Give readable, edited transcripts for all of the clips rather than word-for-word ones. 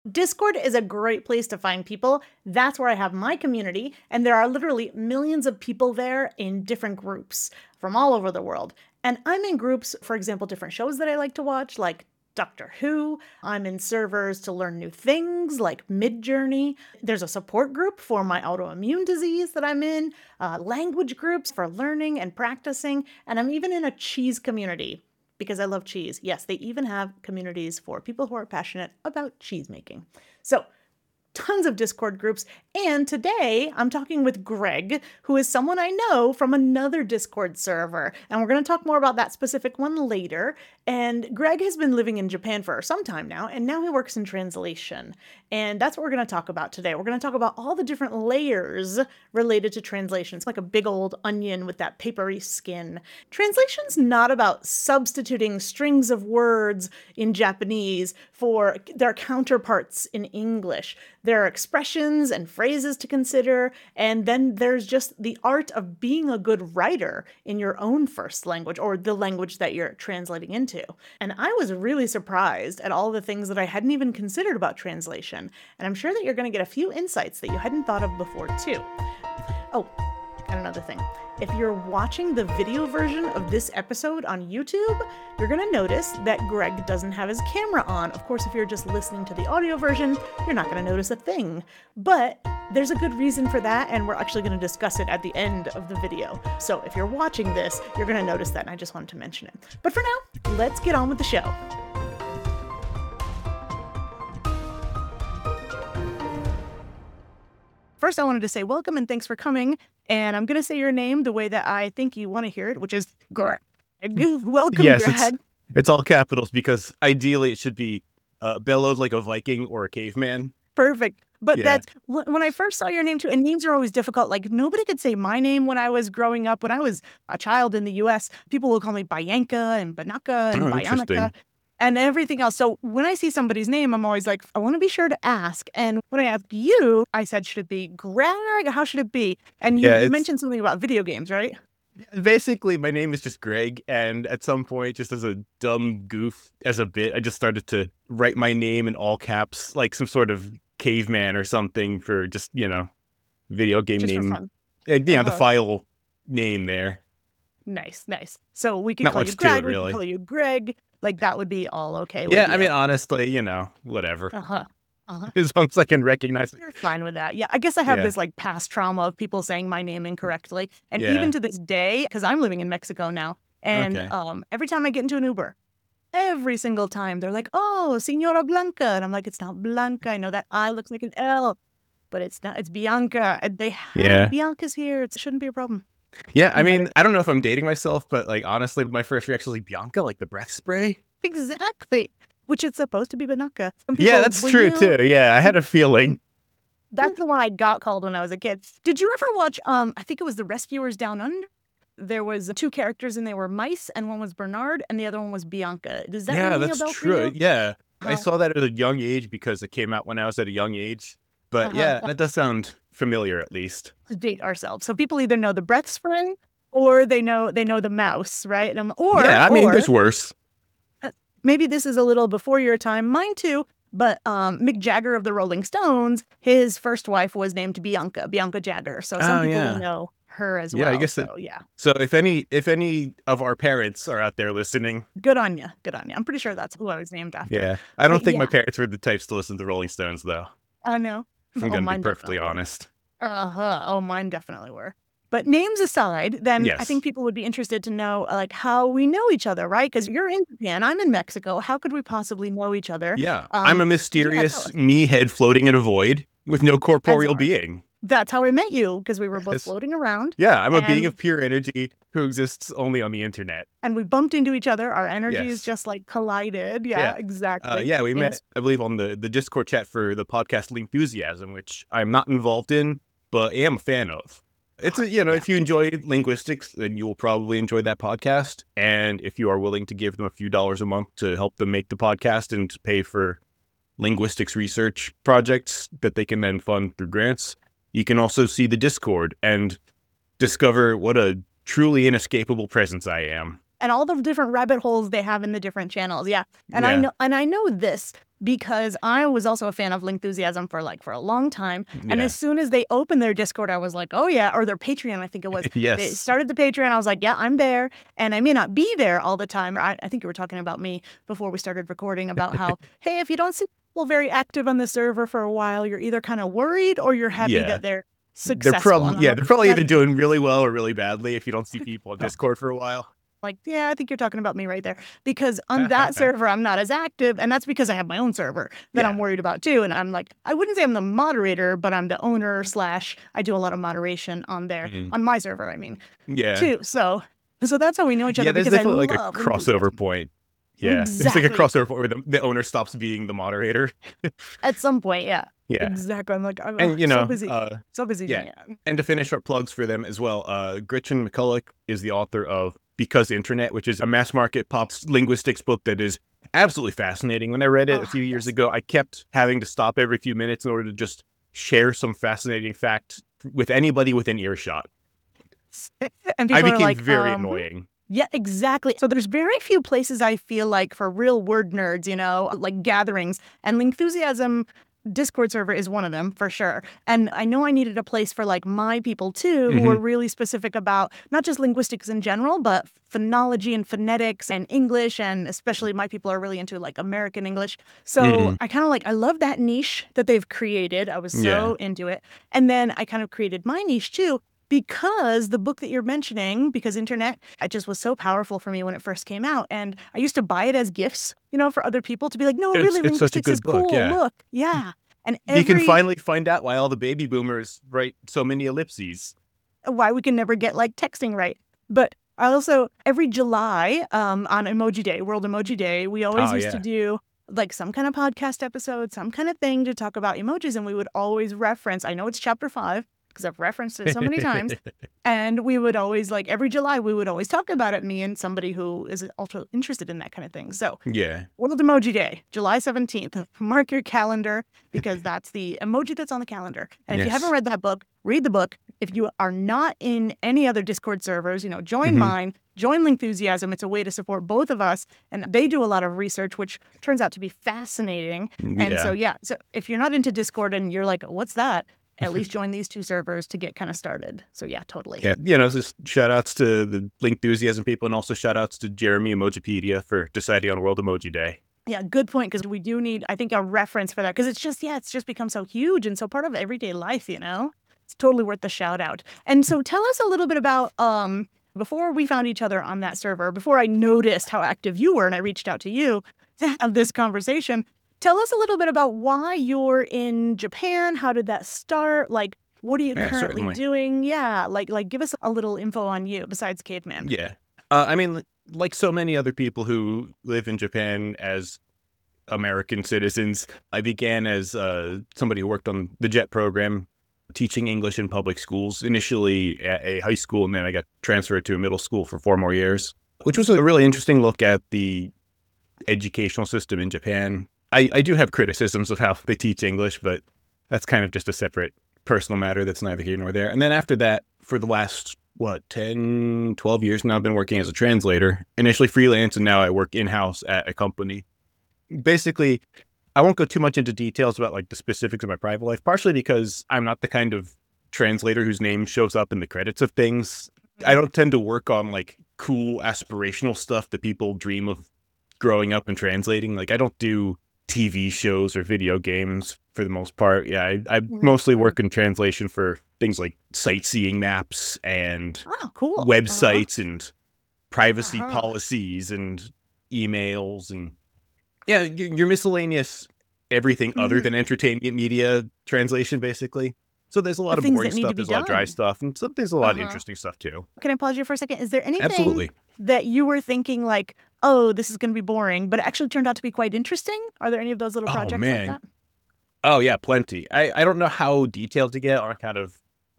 Discord is a great place to find people. That's where I have my community, and there are literally millions of people there in different groups from all over the world. And I'm in groups, for example, different shows that I like to watch, like Doctor Who. I'm in servers to learn new things like Midjourney. There's a support group for my autoimmune disease that I'm in, language groups for learning and practicing, and I'm even in a cheese community because I love cheese. Yes, they even have communities for people who are passionate about cheese making. So, tons of Discord groups. And today I'm talking with Greg, who is someone I know from another Discord server. And we're going to talk more about that specific one later. And Greg has been living in Japan for some time now, and now he works in translation. And that's what we're going to talk about today. We're going to talk about all the different layers related to translation. It's like a big old onion with that papery skin. Translation's not about substituting strings of words in Japanese for their counterparts in English. There are expressions and phrases to consider, and then there's just the art of being a good writer in your own first language or the language that you're translating into. And I was really surprised at all the things that I hadn't even considered about translation, and I'm sure that you're going to get a few insights that you hadn't thought of before, too. Oh, and another thing. If you're watching the video version of this episode on YouTube, you're going to notice that Greg doesn't have his camera on. Of course, if you're just listening to the audio version, you're not going to notice a thing. But there's a good reason for that, and we're actually going to discuss it at the end of the video. So if you're watching this, you're going to notice that, and I just wanted to mention it. But for now, let's get on with the show. First, I wanted to say welcome and thanks for coming. And I'm going to say your name the way that I think you want to hear it, which is Greg. Welcome, yes, Greg. It's all capitals because ideally it should be bellowed like a Viking or a caveman. Perfect. But Yeah. that's when I first saw your name too, and names are always difficult. Like nobody could say my name when I was growing up. When I was a child in the US, people would call me Bianca and Banaka and Bianica and everything else. So when I see somebody's name, I'm always like, I want to be sure to ask. And when I asked you, I said, should it be Greg? How should it be? And you mentioned something about video games, right? Basically, my name is just Greg. And at some point, just as a dumb goof, as a bit, I just started to write my name in all caps, like some sort of caveman or something for just, video game just name. For fun. The file name there. Nice. So we can Not call much you Greg, to it, really. we can call you Greg. Like that would be all okay with Yeah, you. I mean, honestly, whatever. Uh-huh. As long as I can recognize it. You're fine with that. Yeah, I guess I have this like past trauma of people saying my name incorrectly. And even to this day, because I'm living in Mexico now, and every time I get into an Uber, every single time they're like, oh, Senora Blanca. And I'm like, it's not Blanca. I know that I looks like an L, but it's not. It's Bianca. And they have Bianca's here. It shouldn't be a problem. Yeah, I mean, I don't know if I'm dating myself, but like honestly, my first reaction is like Bianca, like the breath spray. Exactly. Which it's supposed to be Banaka. Yeah, that's true too. Yeah, I had a feeling. That's the one I got called when I was a kid. Did you ever watch, I think it was The Rescuers Down Under? There was two characters and they were mice, and one was Bernard and the other one was Bianca. Does that ring a bell for you? That's true. Yeah. I saw that at a young age because it came out when I was at a young age. But yeah, that does sound familiar at least. To date ourselves. So people either know the breath spray or they know the mouse, right? There's worse. Maybe this is a little before your time, mine too, but Mick Jagger of the Rolling Stones, his first wife was named Bianca Jagger. So some people know her as well. I guess So if any of our parents are out there listening, good on you. I'm pretty sure that's who I was named after. Yeah, I don't think my parents were the types to listen to the Rolling Stones, though. I know. If I'm going to be perfectly honest. Oh, mine definitely were. But names aside, then I think people would be interested to know like how we know each other, right? Because you're in Japan, I'm in Mexico. How could we possibly know each other? Yeah, I'm a mysterious me head floating in a void with no corporeal being. That's how we met you, because we were both floating around. Yeah, I'm a being of pure energy who exists only on the internet. And we bumped into each other. Our energies just like collided. Yeah. Exactly. We met, I believe, on the Discord chat for the podcast Enthusiasm, which I'm not involved in, but am a fan of. It's if you enjoy linguistics, then you will probably enjoy that podcast. And if you are willing to give them a few dollars a month to help them make the podcast and to pay for linguistics research projects that they can then fund through grants, you can also see the Discord and discover what a truly inescapable presence I am. and all the different rabbit holes they have in the different channels. Yeah. And Yeah. I know this because I was also a fan of Lingthusiasm for a long time. And Yeah. as soon as they opened their Discord, I was like, oh yeah, or their Patreon, I think it was. They Yes. started the Patreon. I was like, yeah, I'm there. And I may not be there all the time. I think you were talking about me before we started recording about how, hey, if you don't see people very active on the server for a while, you're either kind of worried or you're happy Yeah. that they're They're successful. And I'm like, probably "Yeah, either doing really well or really badly if you don't see people on Discord for a while. like, yeah, I think you're talking about me right there. Because on that server, I'm not as active. And that's because I have my own server that I'm Yeah. worried about too. And I'm like, I wouldn't say I'm the moderator, but I'm the owner / I do a lot of moderation on there, on my server, I mean, Yeah. too. So that's how we know each other. Yeah, there's because I definitely like a love crossover Lingthusiasm. point. Yeah. It's Exactly. like a crossover point where the owner stops being the moderator. At some point, yeah. Yeah. Exactly. I'm like, I'm And you know, so busy. So busy yeah. doing it. And to finish our plugs for them as well, Gretchen McCulloch is the author of Because Internet, which is a mass market pop linguistics book that is absolutely fascinating. When I read it a few years ago, I kept having to stop every few minutes in order to just share some fascinating fact with anybody within earshot. And I people are became like, very annoying. Yeah, exactly. So there's very few places I feel like for real word nerds, you know, like gatherings. And Lingthusiasm Discord server is one of them for sure. And I know I needed a place for like my people too, who are really specific about not just linguistics in general, but phonology and phonetics and English. And especially my people are really into like American English. So I kind of like, I love that niche that they've created. I was so into it. And then I kind of created my niche too, because the book that you're mentioning, Because Internet, it just was so powerful for me when it first came out. And I used to buy it as gifts, you know, for other people to be like, no, really, It's such a linguistics good is book, cool. yeah. Look, yeah. And You can finally find out why all the baby boomers write so many ellipses. why we can never get like texting right. But I also, every July on Emoji Day, World Emoji Day, we always used to do like some kind of podcast episode, some kind of thing to talk about emojis. And we would always reference, I know it's chapter 5, because I've referenced it so many times. And we would always, like every July, we would always talk about it, me and somebody who is also interested in that kind of thing. So World Emoji Day, July 17th. Mark your calendar because that's the emoji that's on the calendar. And if you haven't read that book, read the book. If you are not in any other Discord servers, you know, join mine, join Lingthusiasm. It's a way to support both of us. And they do a lot of research, which turns out to be fascinating. And so if you're not into Discord and you're like, what's that? At least join these two servers to get kind of started. So yeah, totally. Yeah, you know, just shout outs to the Lingthusiasm people and also shout outs to Jeremy Emojipedia for deciding on World Emoji Day. Yeah, good point, because we do need, I think, a reference for that, because it's just become so huge and so part of everyday life, you know? It's totally worth the shout out. And so tell us a little bit about, before we found each other on that server, before I noticed how active you were and I reached out to you to have this conversation, tell us a little bit about why you're in Japan. How did that start? Like, what are you currently doing? Yeah, like give us a little info on you besides Caveman. Yeah. I mean, like so many other people who live in Japan as American citizens, I began as somebody who worked on the JET program, teaching English in public schools, initially at a high school, and then I got transferred to a middle school for 4 more years, which was a really interesting look at the educational system in Japan. I do have criticisms of how they teach English, but that's kind of just a separate personal matter that's neither here nor there. And then after that, for the last, 10, 12 years now, I've been working as a translator, initially freelance, and now I work in-house at a company. Basically, I won't go too much into details about like the specifics of my private life, partially because I'm not the kind of translator whose name shows up in the credits of things. I don't tend to work on like cool aspirational stuff that people dream of growing up and translating. Like I don't do TV shows or video games for the most part. Yeah, I mostly work in translation for things like sightseeing maps and websites and privacy policies and emails and your miscellaneous everything other than entertainment media translation, basically. So there's a lot of boring stuff, there's a lot of dry stuff, and there's a lot of interesting stuff too. Can I pause you for a second? Is there anything that you were thinking like, oh, this is going to be boring, but it actually turned out to be quite interesting? Are there any of those little projects like that? Oh, yeah, plenty. I don't know how detailed to get on kind of,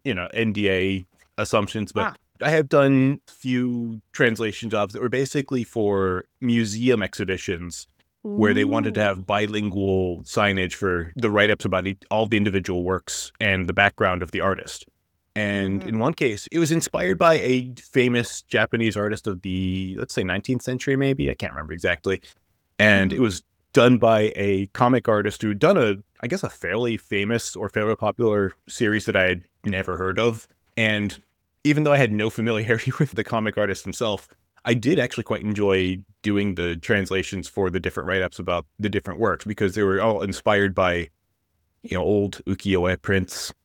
NDA assumptions, but I have done a few translation jobs that were basically for museum exhibitions where they wanted to have bilingual signage for the write-ups about all the individual works and the background of the artist. And in one case, it was inspired by a famous Japanese artist of the, let's say, 19th century, maybe. I can't remember exactly. And it was done by a comic artist who had done I guess, a fairly famous or fairly popular series that I had never heard of. And even though I had no familiarity with the comic artist himself, I did actually quite enjoy doing the translations for the different write-ups about the different works, because they were all inspired by, old ukiyo-e prints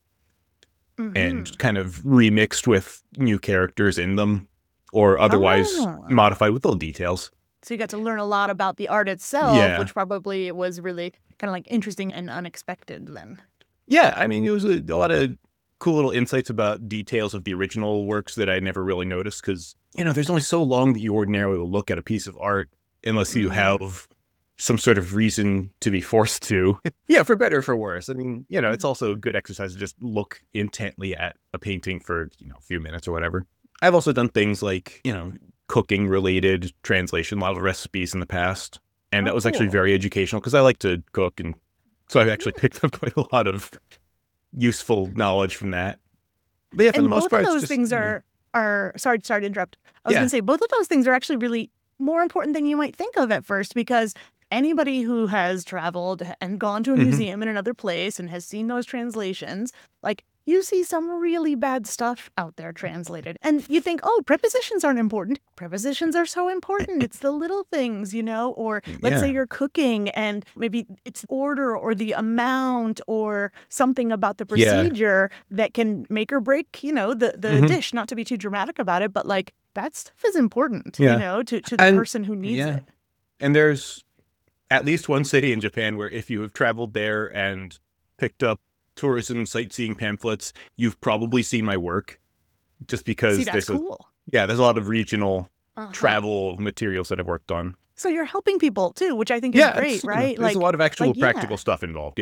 and kind of remixed with new characters in them, or otherwise modified with little details. So you got to learn a lot about the art itself, Yeah. which probably was really kind of like interesting and unexpected then. Yeah, I mean, it was a lot of cool little insights about details of the original works that I never really noticed, because, there's only so long that you ordinarily will look at a piece of art unless you have some sort of reason to be forced to. Yeah, for better or for worse. I mean, it's also a good exercise to just look intently at a painting for, a few minutes or whatever. I've also done things like, cooking related translation, a lot of recipes in the past. And that was actually very educational, because I like to cook. And so I've actually picked up quite a lot of useful knowledge from that. But yeah, for the most part, both of those things are sorry to interrupt. I was going to say, both of those things are actually really more important than you might think of at first, because anybody who has traveled and gone to a museum in another place and has seen those translations, like, you see some really bad stuff out there translated. And you think, oh, prepositions aren't important. Prepositions are so important. It's the little things, or let's say you're cooking and maybe it's order or the amount or something about the procedure that can make or break, the dish. Not to be too dramatic about it, but like that stuff is important, to the person who needs it. And there's at least one city in Japan where if you have traveled there and picked up tourism sightseeing pamphlets, you've probably seen my work, just because that's cool. There's a lot of regional travel materials that I've worked on. So you're helping people too, which I think is great, right? There's a lot of actual practical stuff involved.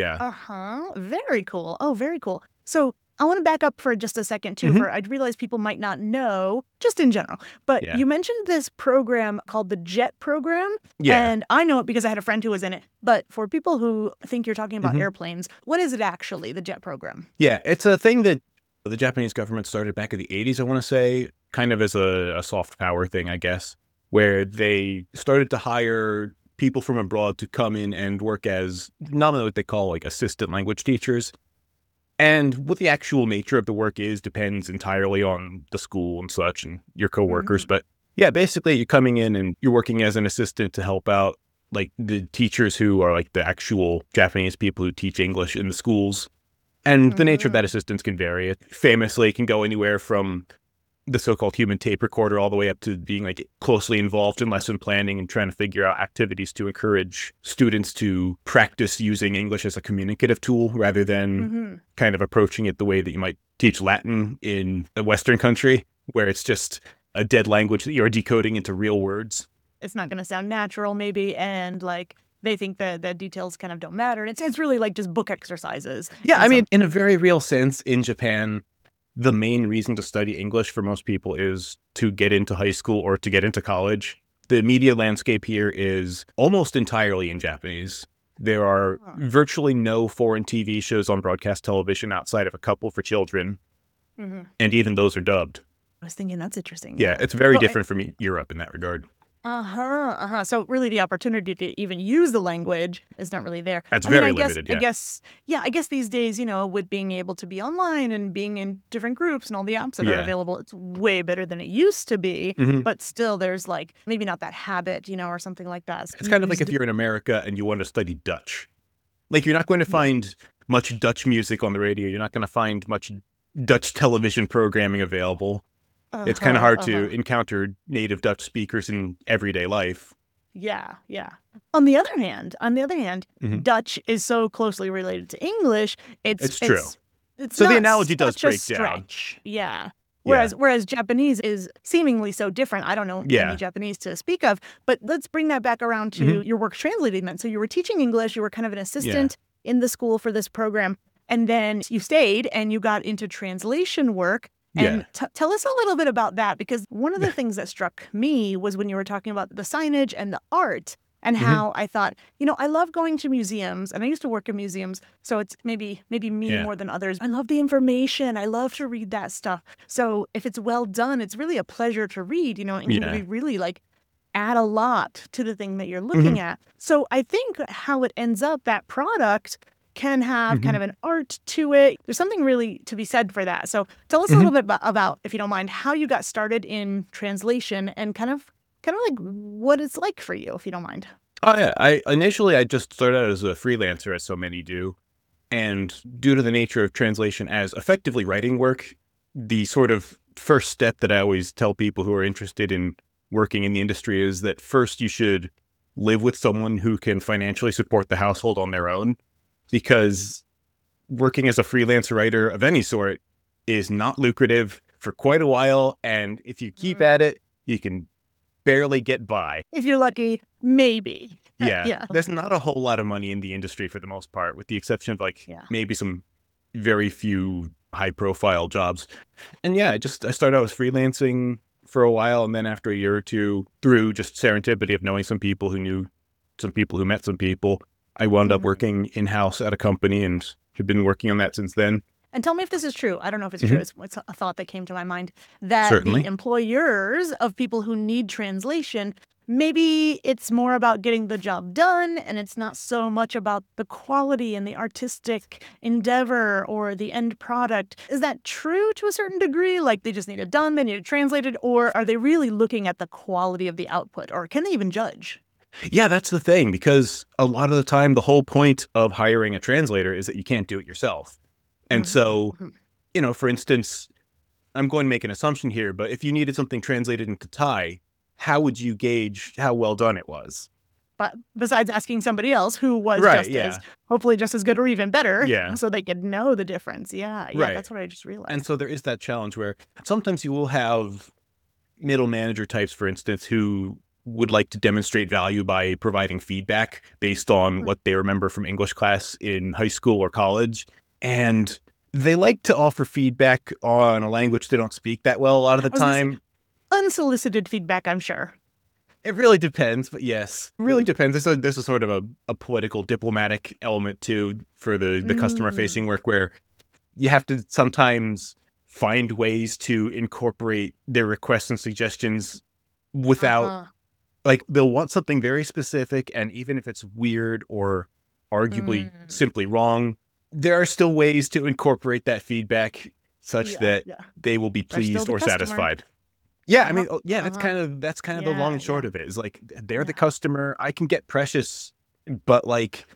Very cool. Oh, very cool. So I want to back up for just a second too. I realize people might not know, just in general, but you mentioned this program called the JET program. And I know it because I had a friend who was in it. But for people who think you're talking about airplanes, what is it actually, the JET program? Yeah, it's a thing that the Japanese government started back in the 80s, I want to say, kind of as a soft power thing, I guess, where they started to hire people from abroad to come in and work as nominally what they call like assistant language teachers. And what the actual nature of the work is depends entirely on the school and such and your coworkers. But yeah, basically you're coming in and you're working as an assistant to help out like the teachers who are like the actual Japanese people who teach English in the schools. And the nature of that assistance can vary. It famously can go anywhere from the so-called human tape recorder all the way up to being like closely involved in lesson planning and trying to figure out activities to encourage students to practice using English as a communicative tool rather than kind of approaching it the way that you might teach Latin in a Western country, where it's just a dead language that you're decoding into real words. It's not going to sound natural maybe, and like they think that the details kind of don't matter. And it's really like just book exercises. Yeah, I mean, in a very real sense, in Japan, the main reason to study English for most people is to get into high school or to get into college. The media landscape here is almost entirely in Japanese. There are virtually no foreign TV shows on broadcast television outside of a couple for children. And even those are dubbed. I was thinking that's interesting. Yeah, it's very different from Europe in that regard. So really the opportunity to even use the language is not really there. That's very limited, I guess these days, with being able to be online and being in different groups and all the apps that are available, it's way better than it used to be. But still, there's like maybe not that habit, or something like that. It's kind of like if you're in America and you want to study Dutch. Like, you're not going to find much Dutch music on the radio. You're not going to find much Dutch television programming available. It's kind of hard to encounter native Dutch speakers in everyday life. Yeah. On the other hand, Dutch is so closely related to English. It's true. So the analogy does break down. Yeah. Whereas Japanese is seemingly so different. I don't know any Japanese to speak of, but let's bring that back around to your work translating then. So you were teaching English, you were kind of an assistant in the school for this program, and then you stayed and you got into translation work. And tell us a little bit about that, because one of the things that struck me was when you were talking about the signage and the art and Hmm. how I thought, I love going to museums, and I used to work in museums, so it's maybe me Yeah. more than others. I love the information. I love to read that stuff. So if it's well done, it's really a pleasure to read, and can Yeah. be really like add a lot to the thing that you're Hmm. looking at. So I think how it ends up, that product can have kind Hmm. of an art to it. There's something really to be said for that. So tell us a Hmm. little bit about, if you don't mind, how you got started in translation and kind of like what it's like for you, if you don't mind. Oh yeah. I just started out as a freelancer, as so many do. And due to the nature of translation as effectively writing work, the sort of first step that I always tell people who are interested in working in the industry is that first you should live with someone who can financially support the household on their own, because working as a freelance writer of any sort is not lucrative for quite a while. And if you keep Mm. at it, you can barely get by. If you're lucky, maybe. Yeah, Yeah. there's not a whole lot of money in the industry for the most part, with the exception of like Yeah. maybe some very few high profile jobs. And yeah, I started out as freelancing for a while, and then after a year or two, through just serendipity of knowing some people who knew some people who met some people, I wound up Mhm. working in house at a company and have been working on that since then. And tell me if this is true. I don't know if it's true. Hmm. It's a thought that came to my mind that the Certainly. employers of people who need translation, maybe it's more about getting the job done and it's not so much about the quality and the artistic endeavor or the end product. Is that true to a certain degree? Like they just need it done, they need it translated, or are they really looking at the quality of the output, or can they even judge? Yeah, that's the thing, because a lot of the time, the whole point of hiring a translator is that you can't do it yourself. And Mhm, so, mhm. for instance, I'm going to make an assumption here, but if you needed something translated into Thai, how would you gauge how well done it was? But besides asking somebody else who was Right. just as, Yeah. hopefully just as good or even better, Yeah. so they could know the difference. Yeah, yeah, Right. that's what I just And realized. so there is that challenge where sometimes you will have middle manager types, for instance, who would like to demonstrate value by providing feedback based on Mm. what they remember from English class in high school or college. And they like to offer feedback on a language they don't speak that well a lot of the I was gonna say, time. unsolicited feedback, I'm sure. It really depends, but yes, it really depends. There's a sort of a political, diplomatic element too for the customer facing Mm. work, where you have to sometimes find ways to incorporate their requests and suggestions without, Uh-huh. like, they'll want something very specific, and even if it's weird or arguably Mm. simply wrong, there are still ways to incorporate that feedback such Yeah, that yeah. they will be They're still pleased the or customer. satisfied. Yeah, I Uh-huh. mean, yeah, Uh-huh. that's kind of the long Yeah, and short yeah, of it. Is like they're the yeah, customer. I can get precious, but like,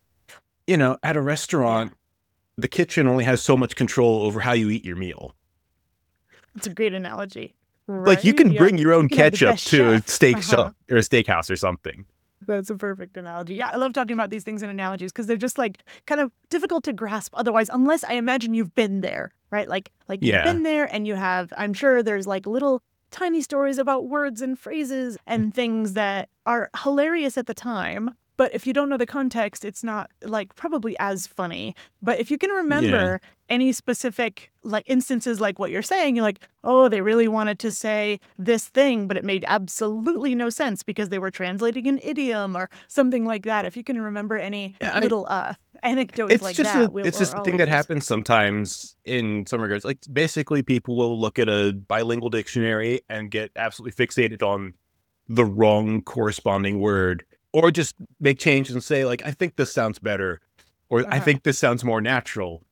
at a yeah. restaurant, the kitchen only has so much control over how you eat your meal. It's a great analogy. Like, you Right? can Yeah. bring your You own can have the ketchup best to a chef. steak Uh-huh. shop or a steakhouse or something. That's a perfect analogy. Yeah, I love talking about these things in analogies because they're just like kind of difficult to grasp otherwise, unless I imagine you've been there, right? Like you've Yeah. been there and you have, I'm sure there's like little tiny stories about words and phrases and things that are hilarious at the time. But if you don't know the context, it's not like probably as funny. But if you can Yeah. remember any specific like instances like what you're saying, you're like, oh, they really wanted to say this thing, but it made absolutely no sense because they were translating an idiom or something like that. If you can remember any Yeah, I mean, little anecdotes like that, it's we're just a all thing that ears. happens sometimes in some regards. Like, basically, people will look at a bilingual dictionary and get absolutely fixated on the wrong corresponding word, or just make changes and say, like, I think this sounds better, or I Uh-huh. think this sounds more natural.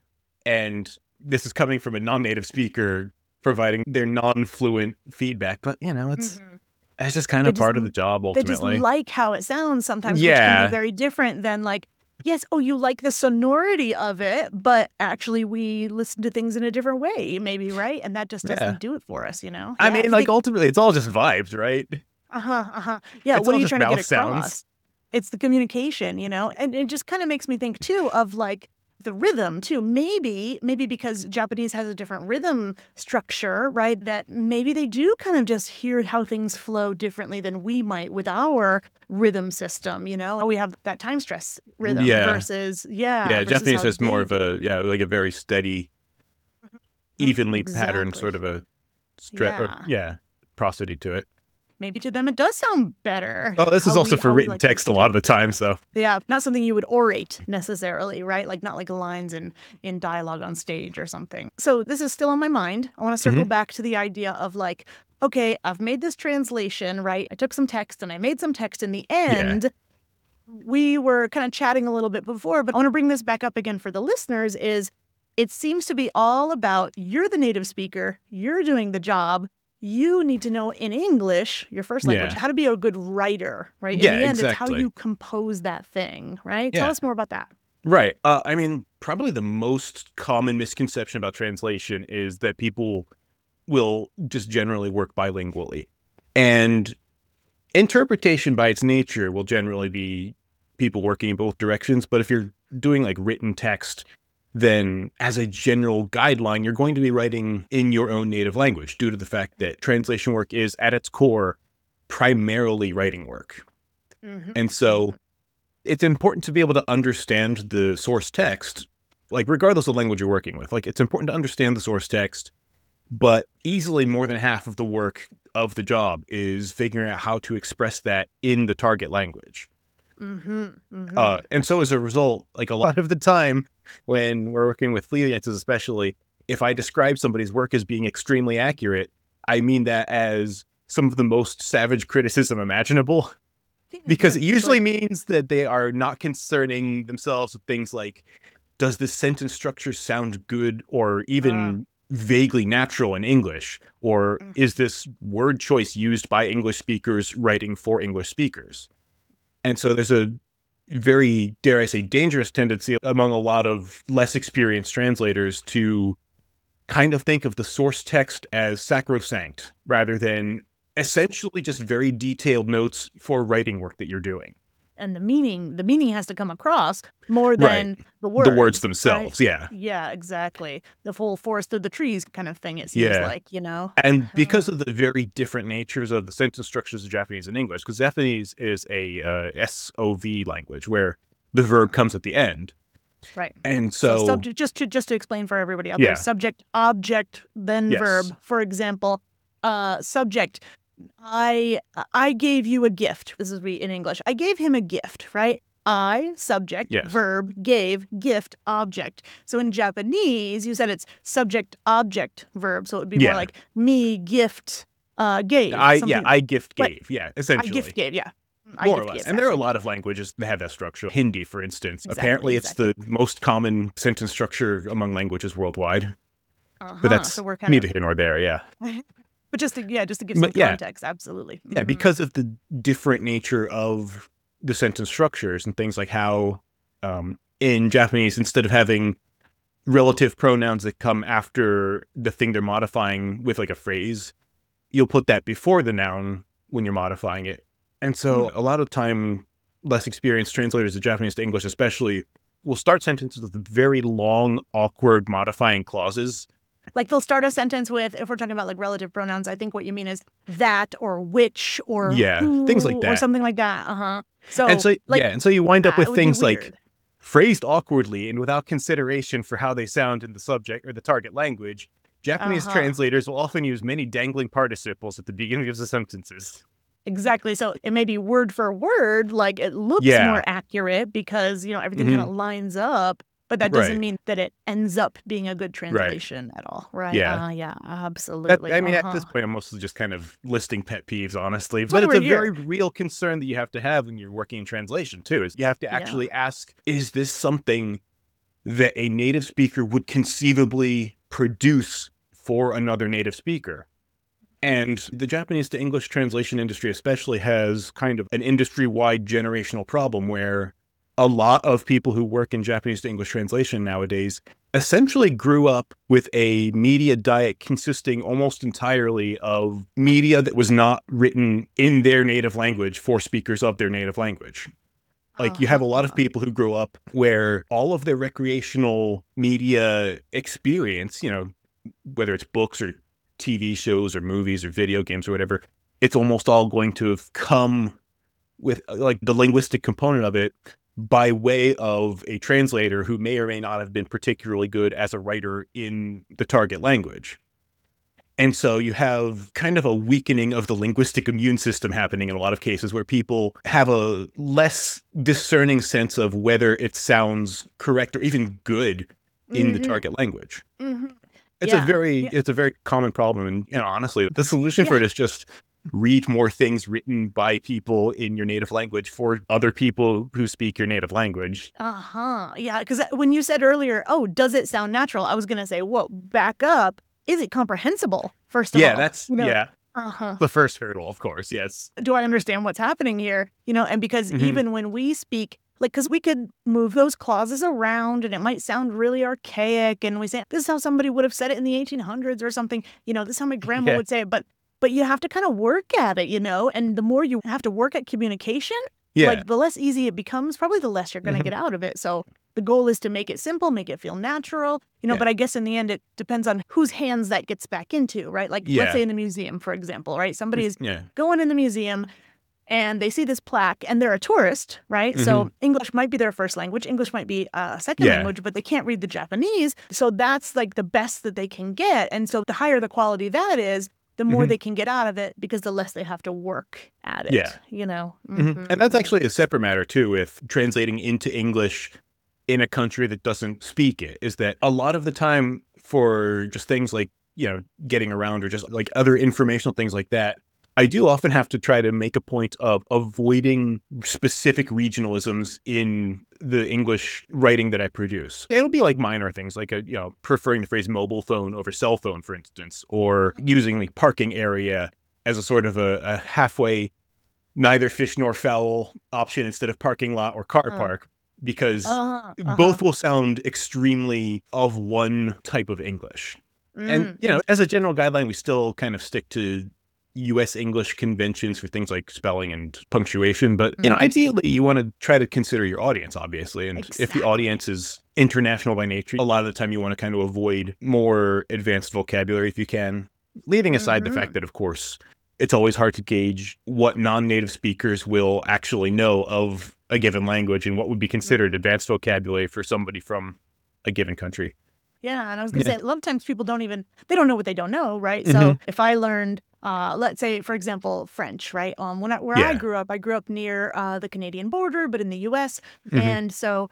And this is coming from a non-native speaker providing their non-fluent feedback. But Hmm. it's just kind They of just part of the job they just ultimately. like how it sounds sometimes, which can be Yeah. very different than like, yes, oh, you like the sonority of it, but actually we listen to things in a different way, maybe, right? And that just Yeah. doesn't do it for us, I Yeah, if mean, you like, think, ultimately, it's all just vibes, right? uh-huh, uh-huh. Yeah, It's what are all you just trying to get mouth sounds. across? It's the communication, And it just kind of makes me think too of like the rhythm too. Maybe because Japanese has a different rhythm structure, right? That maybe they do kind of just hear how things flow differently than we might with our rhythm system. We have that time stress rhythm Yeah. versus yeah, Yeah, versus Japanese how has more they of do. a, yeah, like a very steady, Mhm. evenly patterned Exactly. sort of a or Yeah. yeah, prosody to it. maybe to them it does sound better. Oh, this is also for written like text a lot of the time, so. Yeah, not something you would orate necessarily, right? Like not like lines in dialogue on stage or something. So this is still on my mind. I want to circle back to the idea of like, okay, I've made this translation, right? I took some text and I made some text in the end. We were kind of chatting a little bit before, but I want to bring this back up again for the listeners is it seems to be all about you're the native speaker, you're doing the job. You need to know in English, your first language, how to be a good writer, right? Yeah, in the end, exactly. it's how you compose that thing, right? Yeah. Tell us more about that. Right. I mean, probably the most common misconception about translation is that people will just generally work bilingually. And interpretation by its nature will generally be people working in both directions. But if you're doing like written text, then as a general guideline, you're going to be writing in your own native language due to the fact that translation work is at its core primarily writing work. And so it's important to be able to understand the source text, like regardless of language you're working with. Like it's important to understand the source text, but easily more than half of the work of the job is figuring out how to express that in the target language. And so as a result, like a lot of the time when we're working with freelancers, especially, if I describe somebody's work as being extremely accurate, I mean that as some of the most savage criticism imaginable, because it usually means that they are not concerning themselves with things like, does this sentence structure sound good or even vaguely natural in English? Or is this word choice used by English speakers writing for English speakers? And so there's a very, dare I say, dangerous tendency among a lot of less experienced translators to kind of think of the source text as sacrosanct rather than essentially just very detailed notes for writing work that you're doing. And the meaning has to come across more than the words themselves. Right? Yeah, exactly. The full forest through the trees kind of thing, it seems like, you know? And because of the very different natures of the sentence structures of Japanese and English, because Japanese is a SOV language where the verb comes at the end. Right. And so subject, just to explain for everybody out there, subject, object, then verb. For example, subject, I gave you a gift. This is in English. I gave him a gift, right? I, subject, verb, gave, gift, object. So in Japanese, you said it's subject, object, verb. So it would be more like me, gift, gave. I gift, gave. Essentially. I gift, gave, more or less. And there are a lot of languages that have that structure. Hindi, for instance. Apparently, it's the most common sentence structure among languages worldwide. But that's so we're neither here nor there, But just to give some context, absolutely. Yeah, because of the different nature of the sentence structures and things like how in Japanese, instead of having relative pronouns that come after the thing they're modifying with like a phrase, you'll put that before the noun when you're modifying it. And so a lot of time, less experienced translators of Japanese to English especially will start sentences with very long, awkward modifying clauses. Like they'll start a sentence with, if we're talking about like relative pronouns, I think what you mean is that or which or who, things like that or something like that. So and so you wind up with things like phrased awkwardly and without consideration for how they sound in the subject or the target language. Japanese translators will often use many dangling participles at the beginning of the sentences. Exactly. So it may be word for word, like it looks more accurate because, everything kind of lines up. But that doesn't mean that it ends up being a good translation at all, right? Yeah, absolutely. At this point, I'm mostly just kind of listing pet peeves, honestly. But it's a very real concern that you have to have when you're working in translation, too, is you have to actually ask, is this something that a native speaker would conceivably produce for another native speaker? And the Japanese to English translation industry especially has kind of an industry-wide generational problem where a lot of people who work in Japanese to English translation nowadays essentially grew up with a media diet consisting almost entirely of media that was not written in their native language for speakers of their native language. Like you have a lot of people who grow up where all of their recreational media experience, whether it's books or TV shows or movies or video games or whatever, it's almost all going to have come with like the linguistic component of it by way of a translator who may or may not have been particularly good as a writer in the target language. And so you have kind of a weakening of the linguistic immune system happening in a lot of cases where people have a less discerning sense of whether it sounds correct or even good in the Mm-hmm. target language. Mm-hmm. It's a Yeah. very Yeah. it's a very common problem. And honestly, the solution for Yeah. it is just read more things written by people in your native language for other people who speak your native language. Uh-huh. Yeah, because when you said earlier, oh, does it sound natural? I was gonna say, whoa, back up. Is it comprehensible, first of Yeah, all? yeah, Uh-huh. the first hurdle, of course. Yes. Do I understand what's happening here? And because Hmm. even when we speak, like, because we could move those clauses around and it might sound really archaic, and we say, this is how somebody would have said it in the 1800s or something, this is how my grandma Yeah. would say it, but you have to kind of work at it, and the more you have to work at communication, Yeah. like, the less easy it becomes, probably the less you're going to Hmm. get out of it. So the goal is to make it simple, make it feel natural, Yeah. but I guess in the end, it depends on whose hands that gets back into, right? Like, let's Yeah. say in the museum, for example, right? Somebody's Yeah. going in the museum and they see this plaque and they're a tourist, right? Hmm. So English might be their first language, English might be a second Yeah. language, but they can't read the Japanese. So that's like the best that they can get. And so the higher the quality that is, the more Hmm. they can get out of it because the less they have to work at Yeah. it. And that's actually a separate matter too with translating into English in a country that doesn't speak it, is that a lot of the time for just things like, getting around or just like other informational things like that, I do often have to try to make a point of avoiding specific regionalisms in the English writing that I produce. It'll be like minor things like, preferring the phrase mobile phone over cell phone, for instance, or using like parking area as a sort of a halfway neither fish nor fowl option instead of parking lot or car Uh, park, because uh-huh. both will sound extremely of one type of English. And, Mm. as a general guideline, we still kind of stick to US English conventions for things like spelling and punctuation. But, ideally, you want to try to consider your audience, obviously. And if the Exactly. audience is international by nature, a lot of the time you want to kind of avoid more advanced vocabulary if you can, leaving aside the fact that, of course, it's always hard to gauge what non-native speakers will actually know of a given language and what would be considered advanced vocabulary for somebody from a given country. Yeah, and I was gonna Yeah. say, a lot of times people they don't know what they don't know, right? So Mhm. if I learned, let's say, for example, French, right? Where Yeah. I grew up near the Canadian border, but in the U.S. Mhm. And so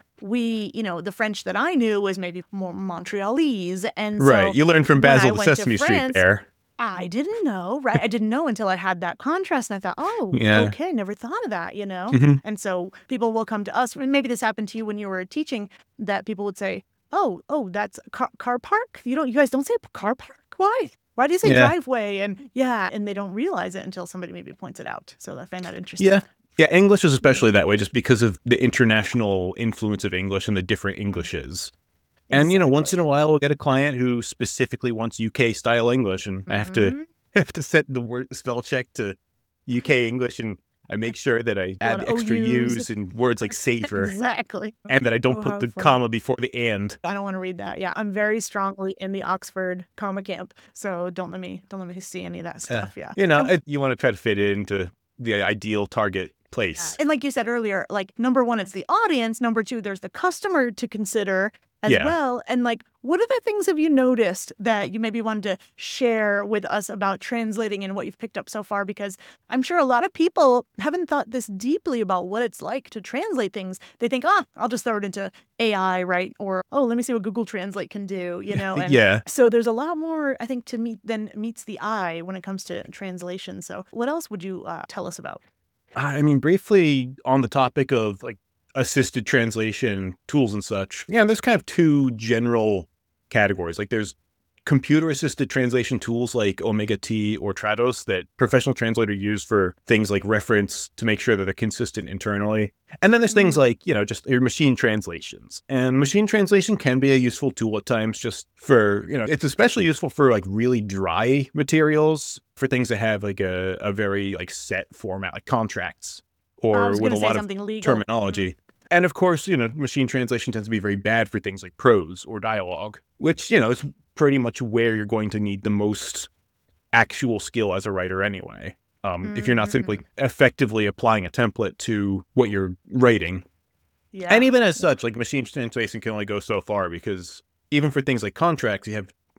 the French that I knew was maybe more Montrealese, and Right. so You learned from when I Basil to went to Sesame Street France, there. I didn't know, right? I didn't know until I had that contrast, and I thought, oh, Yeah. okay, never thought of that. Mhm. And so people will come to us, and maybe this happened to you when you were teaching, that people would say, oh, that's car park. You guys don't say car park. Why? Why do you say Yeah. driveway? And yeah, and they don't realize it until somebody maybe points it out. So I find that interesting. Yeah. Yeah, English is especially that way just because of the international influence of English and the different Englishes. And, once in a while we'll get a client who specifically wants UK style English, and I have to Mhm. have to set the word spell check to UK English, and I make sure that I add lot the of extra OUs. U's and words like savor Exactly. and that I don't Oh, put how the funny. comma before the and. I don't want to read that. Yeah, I'm very strongly in the Oxford comma camp. So don't let me see any of that stuff. Yeah. You want to try to fit it into the ideal target place. And like you said earlier, like, number one, it's the audience. Number two, there's the customer to consider as Yeah. well. And like, what other things have you noticed that you maybe wanted to share with us about translating and what you've picked up so far? Because I'm sure a lot of people haven't thought this deeply about what it's like to translate things. They think, I'll just throw it into AI, right? Or, let me see what Google Translate can do, And Yeah. so there's a lot more, I think, to meet than meets the eye when it comes to translation. So what else would you tell us about? I mean, briefly on the topic of like assisted translation tools and such. Yeah, there's kind of two general categories. Like there's computer assisted translation tools like Omega T or Trados that professional translators use for things like reference to make sure that they're consistent internally. And then there's things like, just your machine translations. And machine translation can be a useful tool at times just for, it's especially useful for like really dry materials, for things that have like a very like set format, like contracts I or was with going a to say lot of something legal. terminology. And of course, machine translation tends to be very bad for things like prose or dialogue, which, is pretty much where you're going to need the most actual skill as a writer anyway. If you're not simply effectively applying a template to what you're writing. Yeah. And even as such, like machine translation can only go so far, because even for things like contracts, you have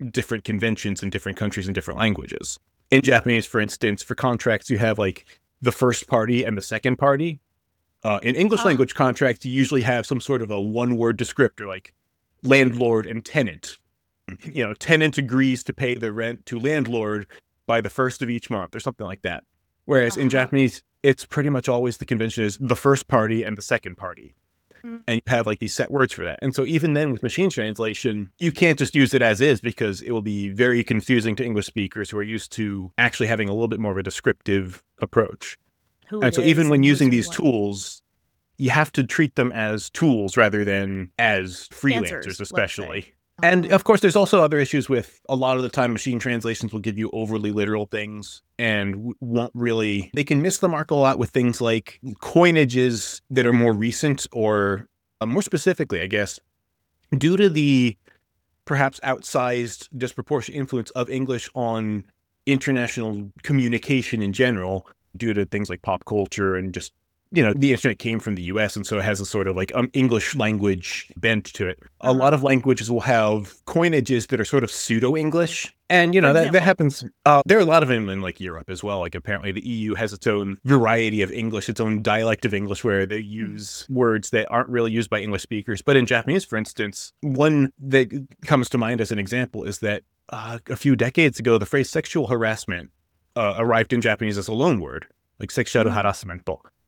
different conventions in different countries and different languages. In Japanese, for instance, for contracts, you have like the first party and the second party. In English language contracts, you usually have some sort of a one-word descriptor, like landlord and tenant. Tenant agrees to pay the rent to landlord by the first of each month or something like that. Whereas in Japanese, it's pretty much always the convention is the first party and the second party. And you have like these set words for that. And so even then with machine translation, you can't just use it as is because it will be very confusing to English speakers who are used to actually having a little bit more of a descriptive approach. And so even when using these tools, you have to treat them as tools rather than as freelancers, especially. And of course, there's also other issues with a lot of the time machine translations will give you overly literal things and they can miss the mark a lot with things like coinages that are more recent or more specifically, I guess, due to the perhaps outsized disproportionate influence of English on international communication in general, due to things like pop culture and just, the internet came from the US. And so it has a sort of like English language bent to it. A lot of languages will have coinages that are sort of pseudo-English. And, that happens. There are a lot of them in like Europe as well. Like apparently the EU has its own variety of English, its own dialect of English where they use words that aren't really used by English speakers. But in Japanese, for instance, one that comes to mind as an example is that a few decades ago, the phrase sexual harassment arrived in Japanese as a loan word, like sexual harassment.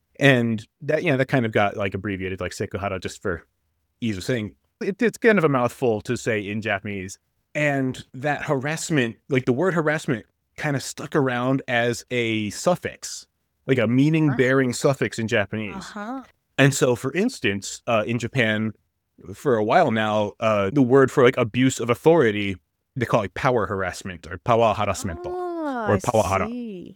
And that kind of got like abbreviated like sekuhara just for ease of saying. It's kind of a mouthful to say in Japanese. And that harassment, like the word harassment, kind of stuck around as a suffix, like a meaning-bearing suffix in Japanese. And so, for instance, in Japan, for a while now, the word for like abuse of authority, they call it power harassment or power harassment or power hara.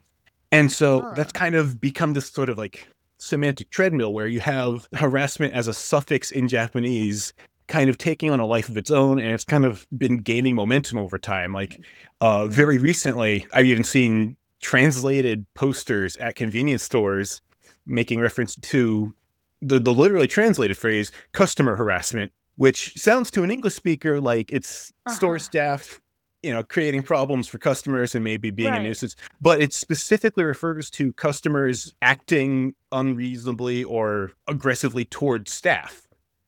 And so that's kind of become this sort of like semantic treadmill where you have harassment as a suffix in Japanese kind of taking on a life of its own, and it's kind of been gaining momentum over time. Like very recently, I've even seen translated posters at convenience stores making reference to the literally translated phrase customer harassment, which sounds to an English speaker like it's store staff creating problems for customers and maybe being a nuisance, but it specifically refers to customers acting unreasonably or aggressively towards staff.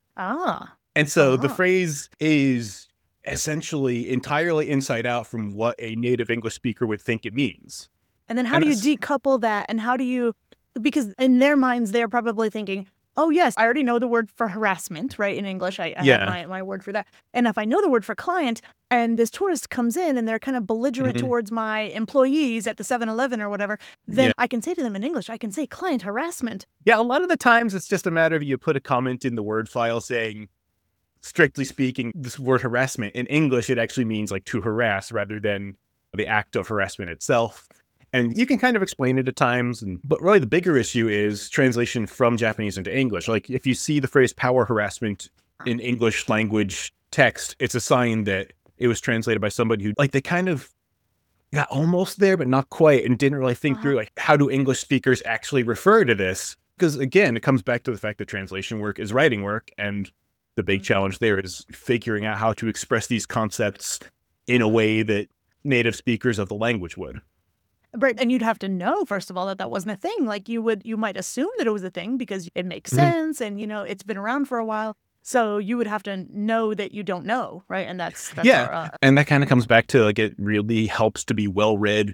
And so the phrase is essentially entirely inside out from what a native English speaker would think it means. And then how do you decouple that? And how do you, because in their minds, they're probably thinking, oh, yes, I already know the word for harassment, right? In English, I have my word for that. And if I know the word for client and this tourist comes in and they're kind of belligerent towards my employees at the 7-Eleven or whatever, then I can say to them in English, I can say client harassment. Yeah, a lot of the times it's just a matter of you put a comment in the word file saying, strictly speaking, this word harassment. In English, it actually means like to harass rather than the act of harassment itself. And you can kind of explain it at times, but really the bigger issue is translation from Japanese into English. Like if you see the phrase power harassment in English language text, it's a sign that it was translated by somebody who like they kind of got almost there, but not quite, and didn't really think through like how do English speakers actually refer to this? Because again, it comes back to the fact that translation work is writing work, and the big challenge there is figuring out how to express these concepts in a way that native speakers of the language would. Right. And you'd have to know, first of all, that wasn't a thing. Like you might assume that it was a thing because it makes sense and, it's been around for a while. So you would have to know that you don't know. Right. And that's and that kind of comes back to like it really helps to be well read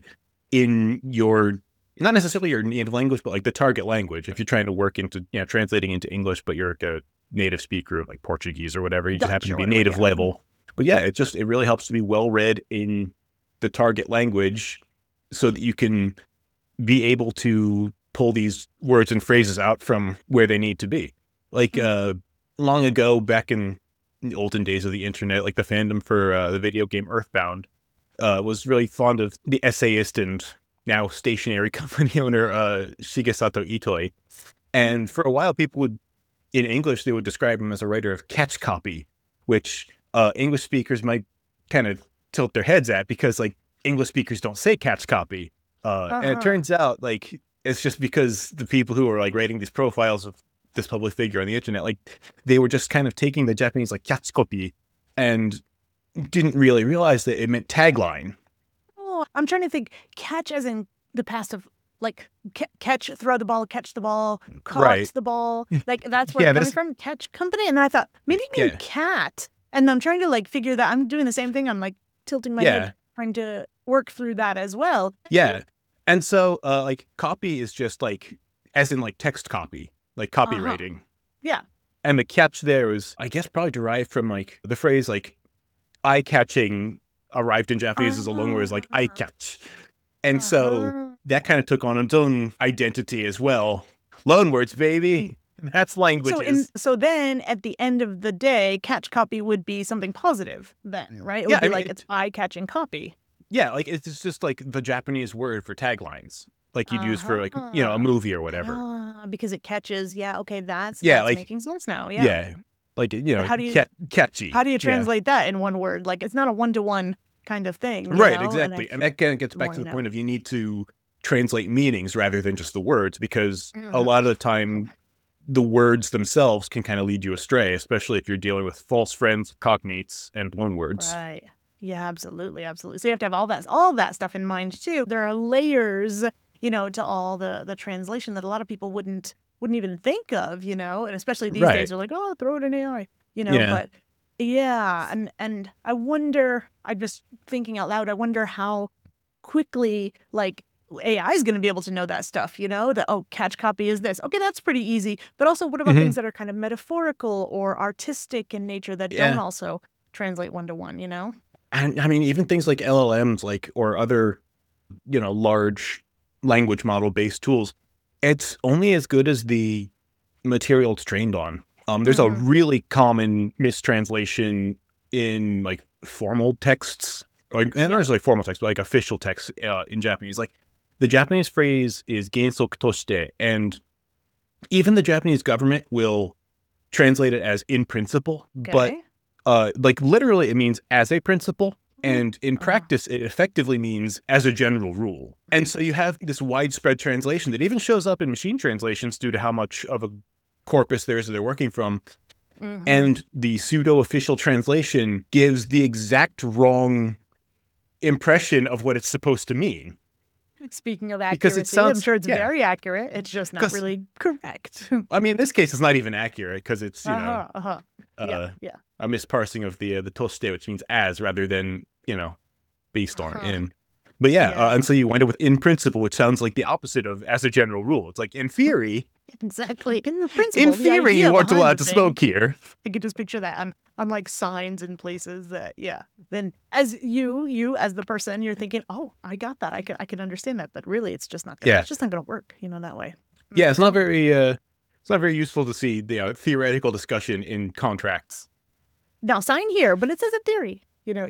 in your, not necessarily your native language, but like the target language. If you're trying to work into, translating into English, but you're like a native speaker of like Portuguese or whatever, you just happen to be native level. But yeah, it really helps to be well read in the target language, so that you can be able to pull these words and phrases out from where they need to be. Like long ago, back in the olden days of the internet, like the fandom for the video game Earthbound was really fond of the essayist and now stationery company owner Shigesato Itoi. And for a while, people would, in English, they would describe him as a writer of catch copy, which English speakers might kind of tilt their heads at because like English speakers don't say catch copy. And it turns out like it's just because the people who are like writing these profiles of this public figure on the internet, like they were just kind of taking the Japanese like catch copy and didn't really realize that it meant tagline. Oh, I'm trying to think. Catch as in the past of like catch, throw the ball, catch the ball, caught Right. the ball. Like that's where Yeah, it's coming that's from. Catch company. And I thought maybe you mean yeah. cat. And I'm trying to like figure that. I'm doing the same thing. I'm like tilting my Yeah. head, trying to work through that as well. Yeah. And so like copy is just like as in like text copy, like copywriting. Yeah. And the catch there is, I guess, probably derived from like the phrase like eye catching arrived in Japanese as a loan word is like eye catch. And so that kind of took on its own identity as well. Loan words, baby. That's languages. So then at the end of the day, catch copy would be something positive then, right? It would Yeah, be I mean, like it's eye-catching copy. Yeah, like it's just like the Japanese word for taglines, like you'd use for like a movie or whatever. Because it catches. Yeah, okay, that's like making sense now. Yeah. yeah, like But how do you catchy. how do you translate that in one word? Like it's not a one-to-one kind of thing, you Right, know? exactly, and that kind of gets back to the point of you need to translate meanings rather than just the words, because a lot of the time the words themselves can kind of lead you astray, especially if you're dealing with false friends, cognates, and loan words. Right. Yeah, absolutely, absolutely. So you have to have all that stuff in mind too. There are layers, to all the translation that a lot of people wouldn't even think of, and especially these days they're like, oh, throw it in AI, Yeah. but yeah, and I wonder, I'm just thinking out loud, I wonder how quickly like AI is going to be able to know that stuff, that, oh, catch copy is this. Okay, that's pretty easy. But also, what about things that are kind of metaphorical or artistic in nature that don't also translate one-to-one, And I mean, even things like LLMs, like, or other, large language model based tools, it's only as good as the material it's trained on. There's a really common mistranslation in like formal texts, and not just like formal text, but like official text in Japanese. Like the Japanese phrase is gensoku toshite, and even the Japanese government will translate it as in principle, but like literally it means as a principle. And in practice, it effectively means as a general rule. And so you have this widespread translation that even shows up in machine translations due to how much of a corpus there is that they're working from. And the pseudo-official translation gives the exact wrong impression of what it's supposed to mean. Speaking of accuracy, I'm sure it's very accurate. It's just not really correct. I mean, in this case, it's not even accurate because it's, a misparsing of the toste, which means as rather than, based on in. But and so you wind up with in principle, which sounds like the opposite of as a general rule. It's like in theory. Exactly. In the principle, in theory, you aren't allowed to smoke here. I could just picture that on like signs in places that, then as you as the person, you're thinking, oh, I got that. I can understand that. But really, it's just not gonna, it's just not going to work, that way. Yeah, it's not very useful to see the theoretical discussion in contracts. Now, sign here, but it says a theory,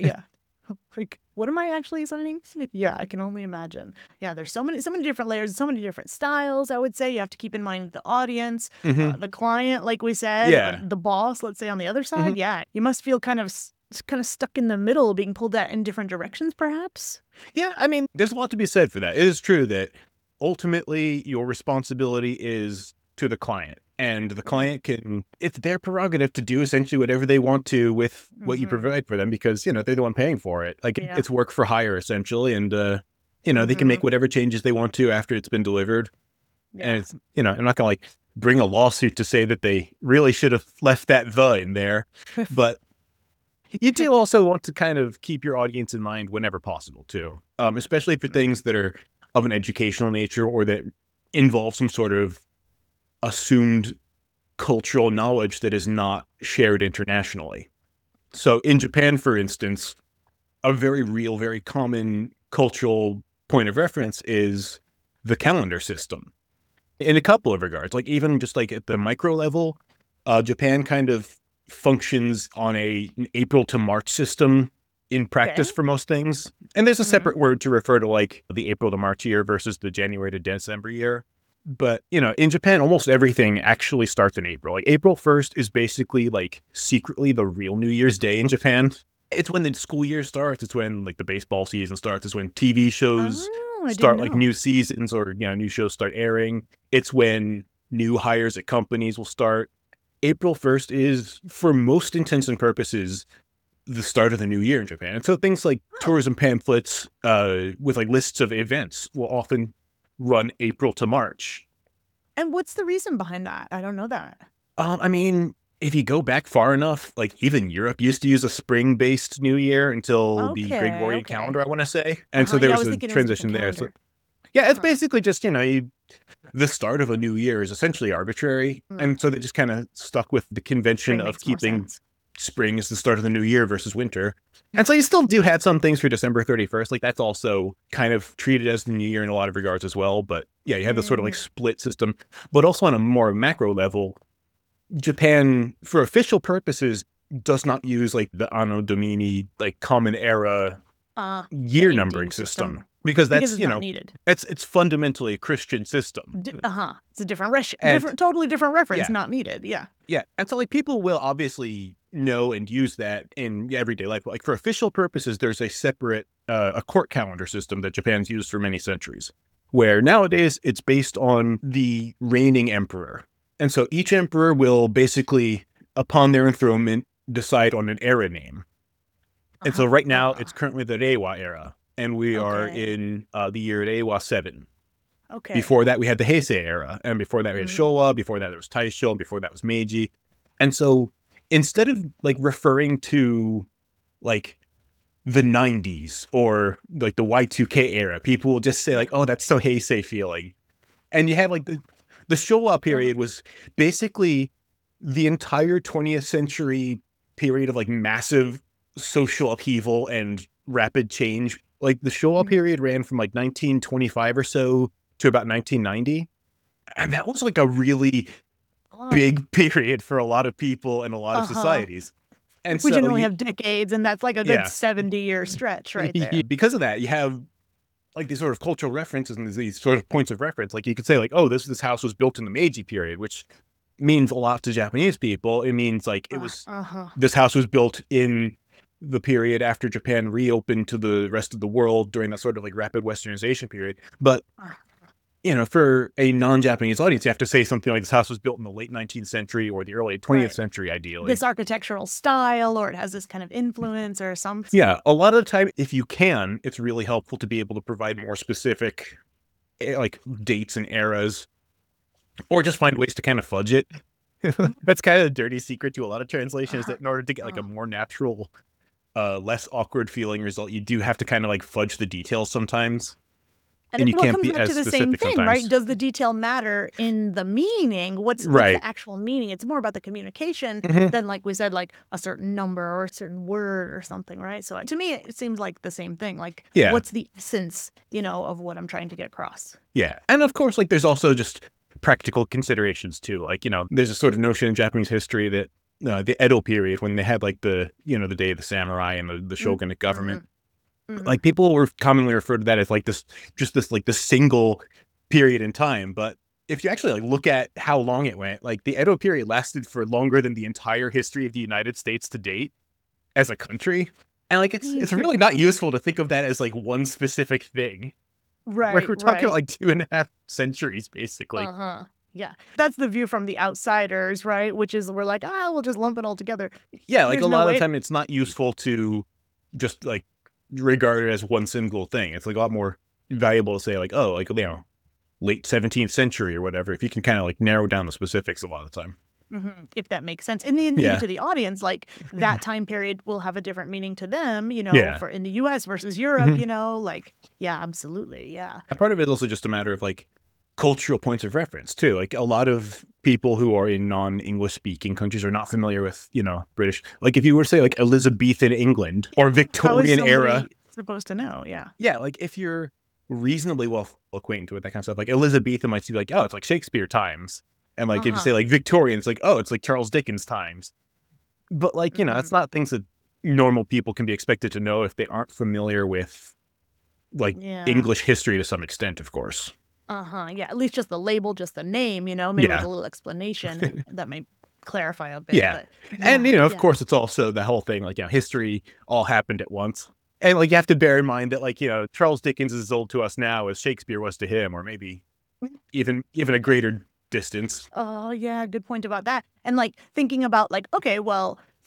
like, what am I actually signing? Yeah, I can only imagine. Yeah, there's so many different layers, so many different styles, I would say. You have to keep in mind the audience, the client, like we said, the boss, let's say on the other side. Yeah, you must feel kind of stuck in the middle, being pulled out in different directions, perhaps. Yeah, I mean, there's a lot to be said for that. It is true that ultimately your responsibility is to the client. And the client it's their prerogative to do essentially whatever they want to with what you provide for them because, they're the one paying for it. Like it's work for hire essentially. And, they can make whatever changes they want to after it's been delivered. Yeah. And it's, I'm not going to like bring a lawsuit to say that they really should have left that in there. But you do also want to kind of keep your audience in mind whenever possible too. Especially for things that are of an educational nature or that involve some sort of assumed cultural knowledge that is not shared internationally. So in Japan, for instance, a very real, very common cultural point of reference is the calendar system in a couple of regards. Like even just like at the micro level, Japan kind of functions on an April to March system in practice for most things. And there's a separate word to refer to like the April to March year versus the January to December year. But, in Japan, almost everything actually starts in April. Like April 1st is basically like secretly the real New Year's Day in Japan. It's when the school year starts. It's when like the baseball season starts. It's when TV shows start like new seasons or, new shows start airing. It's when new hires at companies will start. April 1st is, for most intents and purposes, the start of the new year in Japan. And so things like tourism pamphlets with like lists of events will often run April to March. And what's the reason behind that? I don't know that. I mean, if you go back far enough, like even Europe used to use a spring-based New Year until the Gregorian calendar, I want to say. And so there was a transition there. So yeah, it's basically just, the start of a new year is essentially arbitrary. And so they just kind of stuck with the convention of keeping spring as the start of the new year versus winter. And so you still do have some things for December 31st. Like that's also kind of treated as the new year in a lot of regards as well. But yeah, you have this sort of like split system. But also on a more macro level, Japan, for official purposes, does not use like the Anno Domini, like common era year numbering system. Because that's, it's not needed. It's fundamentally a Christian system. It's a totally different reference, not needed. Yeah. Yeah. And so like people will obviously know and use that in everyday life. But like for official purposes, there's a separate, a court calendar system that Japan's used for many centuries, where nowadays it's based on the reigning emperor. And so each emperor will basically, upon their enthronement, decide on an era name. And so right now it's currently the Reiwa era. And we are in the year Reiwa 7. Okay. Before that, we had the Heisei era. And before that, we had Showa. Before that, there was Taisho. And before that was Meiji. And so instead of like referring to like the 90s or like the Y2K era, people will just say like, oh, that's so Heisei feeling. And you have like the Showa period was basically the entire 20th century period of like massive social upheaval and rapid change. Like the Showa period ran from like 1925 or so to about 1990. And that was like a really big period for a lot of people and a lot of societies. And we generally have decades, and that's like a good 70-year stretch right there. Because of that, you have like these sort of cultural references and these sort of points of reference. Like you could say like, oh, this house was built in the Meiji period, which means a lot to Japanese people. It means like it was, this house was built in the period after Japan reopened to the rest of the world during that sort of like rapid westernization period. But, for a non-Japanese audience, you have to say something like this house was built in the late 19th century or the early 20th century, ideally. This architectural style, or it has this kind of influence or something. Yeah, a lot of the time, if you can, it's really helpful to be able to provide more specific like dates and eras, or just find ways to kind of fudge it. That's kind of a dirty secret to a lot of translations, that in order to get like a more natural, less awkward feeling result, you do have to kind of like fudge the details sometimes. And you can't be as specific same thing, sometimes. Right? Does the detail matter in the meaning? What's the actual meaning? It's more about the communication than, like we said, like a certain number or a certain word or something, right? So to me, it seems like the same thing. Like, what's the essence, of what I'm trying to get across? Yeah. And of course, like there's also just practical considerations too. Like, there's a sort of notion in Japanese history that the Edo period, when they had like the, the day of the samurai and the shogunate government, like people were commonly referred to that as like this single period in time. But if you actually like look at how long it went, like the Edo period lasted for longer than the entire history of the United States to date as a country. And like, it's really not useful to think of that as like one specific thing. Right. Like we're talking like 2.5 centuries, basically. Yeah. That's the view from the outsiders, right? Which is we're like, we'll just lump it all together. Yeah. Like a lot of the time it's not useful to just like regard it as one single thing. It's like a lot more valuable to say like, oh, like, late 17th century or whatever, if you can kind of like narrow down the specifics a lot of the time. If that makes sense. And then to the audience, like that time period will have a different meaning to them, for in the US versus Europe, like, absolutely. Yeah. Part of it is also just a matter of like cultural points of reference too. Like a lot of people who are in non-English speaking countries are not familiar with, British. Like if you were to say like Elizabethan England or Victorian era, supposed to know. Yeah. Yeah. Like if you're reasonably well acquainted with that kind of stuff, like Elizabethan might be like, oh, it's like Shakespeare times. And like if you say like Victorian, it's like, oh, it's like Charles Dickens times. But like, it's not things that normal people can be expected to know if they aren't familiar with like English history to some extent, of course. Yeah, at least just the label, just the name, maybe with a little explanation that may clarify a bit. Yeah. But, and, of course, it's also the whole thing, like, history all happened at once. And like, you have to bear in mind that like, Charles Dickens is as old to us now as Shakespeare was to him, or maybe even a greater distance. Oh, yeah, good point about that. And like thinking about like, okay, well,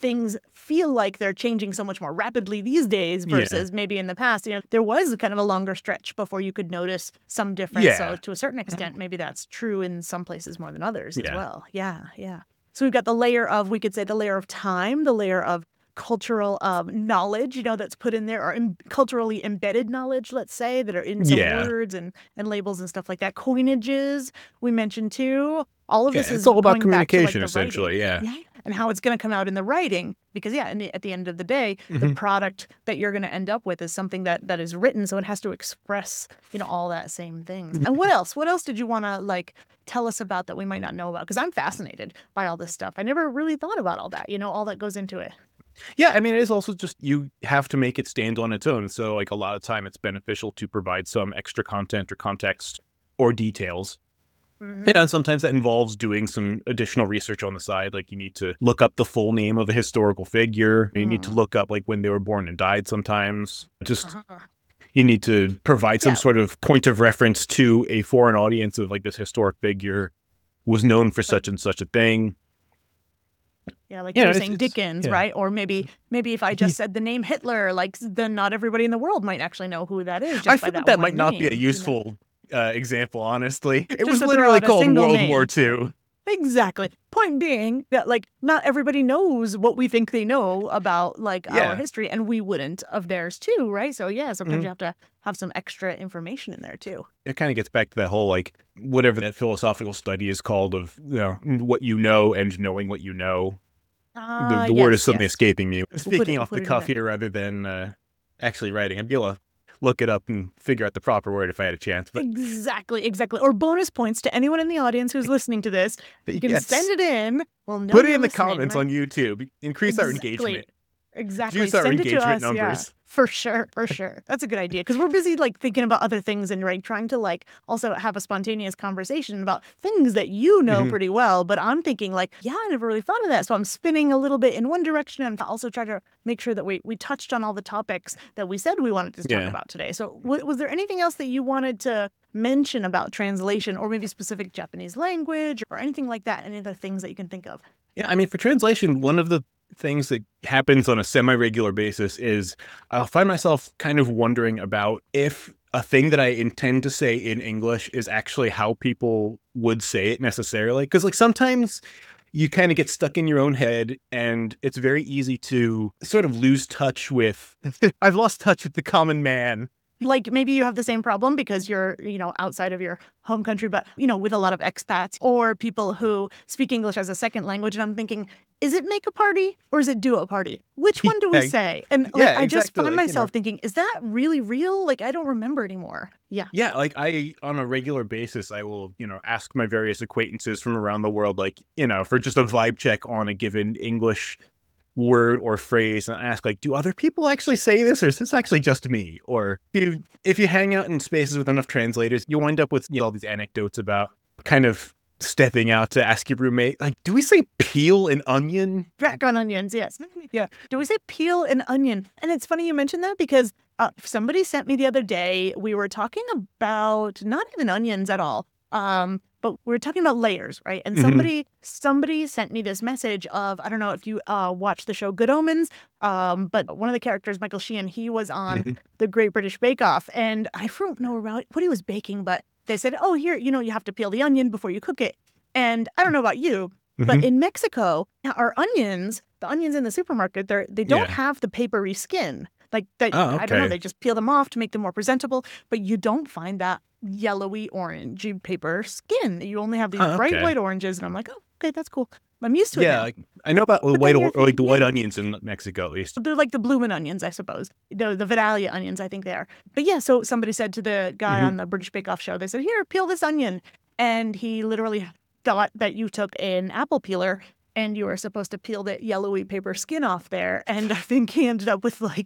things feel like they're changing so much more rapidly these days versus maybe in the past. There was kind of a longer stretch before you could notice some difference. So to a certain extent, maybe that's true in some places more than others as well. Yeah. So we've got the layer of, we could say the layer of time, the layer of cultural knowledge, that's put in there, or culturally embedded knowledge, let's say, that are in some words and labels and stuff like that. Coinages, we mentioned too. All of this is all about going communication, back to, like, essentially. And how it's going to come out in the writing, because at the end of the day, the product that you're going to end up with is something that is written, so it has to express, all that same things. And what else did you want to tell us about that we might not know about? Because I'm fascinated by all this stuff. I never really thought about all that, all that goes into it. Yeah, I mean, it is also just, you have to make it stand on its own. So a lot of time it's beneficial to provide some extra content or context or details. And sometimes that involves doing some additional research on the side. Like, you need to look up the full name of a historical figure. You need to look up when they were born and died sometimes. Just you need to provide some sort of point of reference to a foreign audience of this historic figure was known for such and such a thing. Yeah, you're saying Dickens, right? Or maybe if I just said the name Hitler, then not everybody in the world might actually know who that is. I feel that might not be a useful example, honestly. It was to literally called World name. War II. Exactly. Point being that not everybody knows what we think they know about our history, and we wouldn't of theirs too, right? So sometimes you have to have some extra information in there too. It kind of gets back to that whole whatever that philosophical study is called of what you know and knowing what you know. The word is suddenly escaping me. Speaking off the cuff here rather than actually writing. I'd be able to look it up and figure out the proper word if I had a chance. But Exactly. Or bonus points to anyone in the audience who's listening to this. You can send it in. We'll know Put it in the comments on YouTube. Increase our engagement. Exactly. Reduce our Send engagement it to us, numbers. For sure. That's a good idea, because we're busy thinking about other things and trying to also have a spontaneous conversation about things that you know pretty well. But I'm thinking I never really thought of that. So I'm spinning a little bit in one direction and also try to make sure that we touched on all the topics that we said we wanted to talk about today. So was there anything else that you wanted to mention about translation, or maybe specific Japanese language, or anything like that? Any other things that you can think of? Yeah, I mean, for translation, one of the things that happens on a semi-regular basis is I'll find myself kind of wondering about if a thing that I intend to say in English is actually how people would say it necessarily. Because sometimes you kind of get stuck in your own head, and it's very easy to sort of lose touch with I've lost touch with the common man. Maybe you have the same problem because you're, outside of your home country, but, with a lot of expats or people who speak English as a second language. And I'm thinking, is it make a party or is it do a party? Which one do we say? And I just find myself thinking, is that really real? I don't remember anymore. Yeah. Yeah. I, on a regular basis, I will, ask my various acquaintances from around the world, for just a vibe check on a given English word or phrase, and ask do other people actually say this, or is this actually just me? Or if you hang out in spaces with enough translators, you wind up with all these anecdotes about kind of stepping out to ask your roommate, do we say peel and onion? Back on onions, yes. Yeah. Do we say peel and onion? And it's funny you mentioned that, because somebody sent me the other day, we were talking about not even onions at all, but we're talking about layers, right? And somebody sent me this message of, I don't know if you watch the show Good Omens, but one of the characters, Michael Sheehan, he was on the Great British Bake Off, and I don't know about what he was baking, but they said, oh, here, you have to peel the onion before you cook it. And I don't know about you, but in Mexico, our onions, the onions in the supermarket, they don't have the papery skin. I don't know, they just peel them off to make them more presentable, but you don't find that yellowy orangey paper skin. You only have these bright white oranges, and I'm like, oh, okay, that's cool. I'm used to it now. I know about the white onions in Mexico, at least. They're like the bloomin' onions, I suppose. The Vidalia onions, I think they are. But yeah, so somebody said to the guy on the British Bake Off show, they said, here, peel this onion. And he literally thought that you took an apple peeler and you were supposed to peel the yellowy paper skin off there. And I think he ended up with what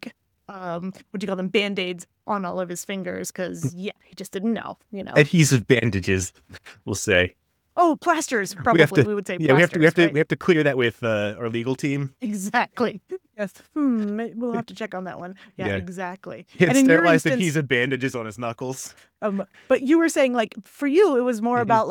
do you call them, Band-Aids on all of his fingers, because he just didn't know, Adhesive bandages, we'll say. Oh, plasters, probably we would say plasters. We have to clear that with our legal team. Exactly. Yes. We'll have to check on that one. Yeah. Exactly. He had sterilized adhesive bandages on his knuckles. But you were saying, for you, it was more about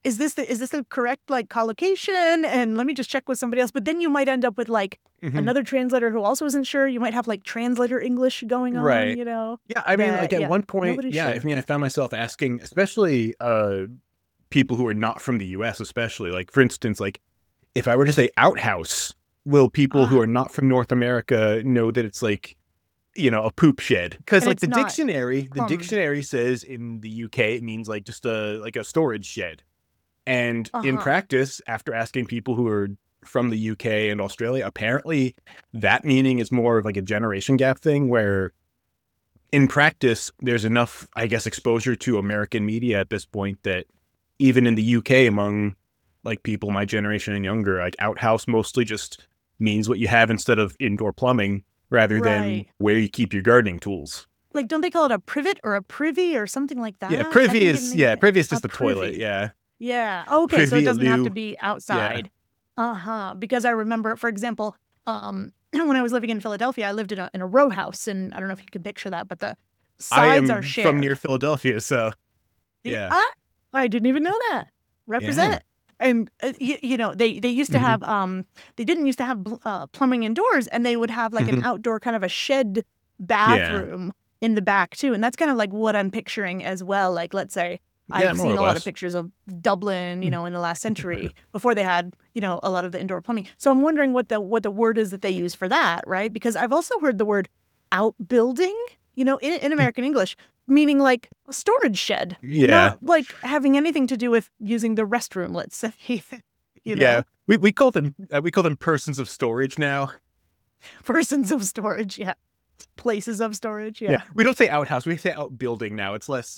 is this the correct like collocation? And let me just check with somebody else. But then you might end up with like another translator who also isn't sure. You might have like translator English going on, Right. you know? Yeah, I mean, like at one point, nobody's yeah, I sure. mean, I found myself asking, especially people who are not from the US, especially like, for instance, like if I were to say outhouse, will people who Ah, are not from North America know that it's like, a poop shed? Because and like it's not the plumbed. dictionary says in the UK it means like just a storage shed. And in Uh-huh. practice, after asking people who are from the UK and Australia, apparently that meaning is more of like a generation gap thing where in practice, there's enough, I guess, exposure to American media at this point that even in the UK, among like people my generation and younger, like outhouse mostly just means what you have instead of indoor plumbing rather than Right. where you keep your gardening tools. Like, don't they call it a privet or a privy or something like Yeah, that? I think in the privy is a just the toilet. privy. Yeah. Yeah. Okay. So it Privy, a doesn't have to loo. be Yeah. outside. Uh-huh. Because I remember, for example, when I was living in Philadelphia, I lived in a row house, and I don't know if you can picture that, but the I sides are am from near shared. Philadelphia, so The yeah. ah, I didn't even know that. Yeah. Represent. And they used to Hmm. have they didn't used to have plumbing indoors, and they would have like an Hmm. outdoor kind of a shed Yeah. bathroom in the back too. And that's kind of like what I'm picturing as well. Like, let's say Yeah, I've more or seen a lot of less. pictures of Dublin, in the last century before they had, a lot of the indoor plumbing. So I'm wondering what the word is that they use for that, right? Because I've also heard the word outbuilding, in American English, meaning like a storage shed, Yeah. not like having anything to do with using the restroom, let's say, you Yeah. know, We call them persons of storage now. persons of storage. Yeah. Places of storage. Yeah. Yeah. We don't say outhouse, we say outbuilding now. It's less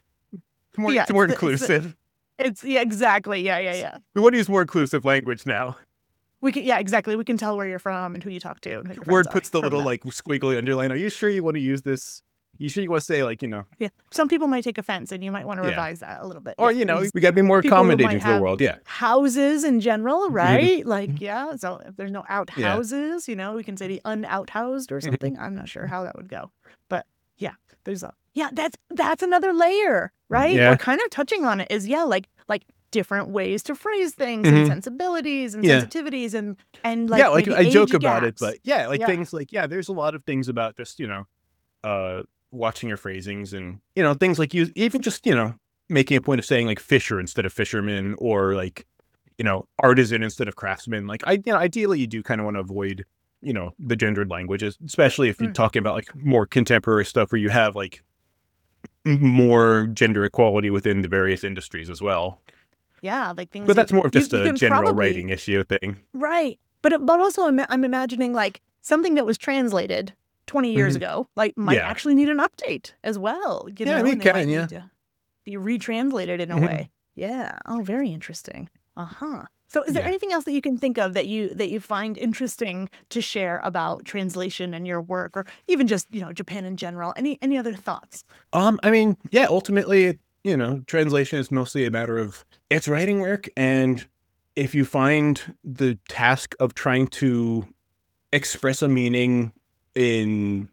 Yeah. it's more inclusive. Yeah, exactly. Yeah. Yeah. Yeah. We want to use more inclusive language now. Yeah, exactly. We can tell where you're from and who you talk to and who your friends Word are puts the from little that. like squiggly underline. Are you sure you want to use this? You sure you want to say like, Yeah. Some people might take offense and you might want to yeah. revise that a little bit. Or, Yeah. There's we got to be more people who might accommodating to the have world. Yeah. houses in general, Mhm. right? Like, yeah. So if there's no Yeah. outhouses, we can say the unouthoused or Mhm. something. I'm not sure how that would go. But yeah, that's another layer, right? We're Yeah. kind of touching on it is like different ways to phrase things and Mhm. sensibilities and Yeah. sensitivities and Yeah. like Like maybe I joke age about it, gaps. but yeah, like Yeah. things like, yeah, there's a lot of things about just, uh, watching your phrasings and, things like you, even just, making a point of saying like fisher instead of fisherman or like, artisan instead of craftsman. Like ideally you do kind of want to avoid, the gendered languages, especially if you're Mm. talking about like more contemporary stuff where you have like more gender equality within the various industries as well. Yeah, like But things that's more of just you a can general probably. writing issue thing. Right. But also I'm imagining like something that was translated 20 years Mhm. ago, like might Yeah. actually need an update as well, Yeah, I mean, and they might yeah. need to be retranslated in a Mhm. way. Yeah. Oh, very interesting. Uh-huh. So is there Yeah. anything else that you can think of that you find interesting to share about translation and your work or even just, Japan in general? Any other thoughts? I mean, yeah, ultimately, translation is mostly a matter of it's writing work. And if you find the task of trying to express a meaning in,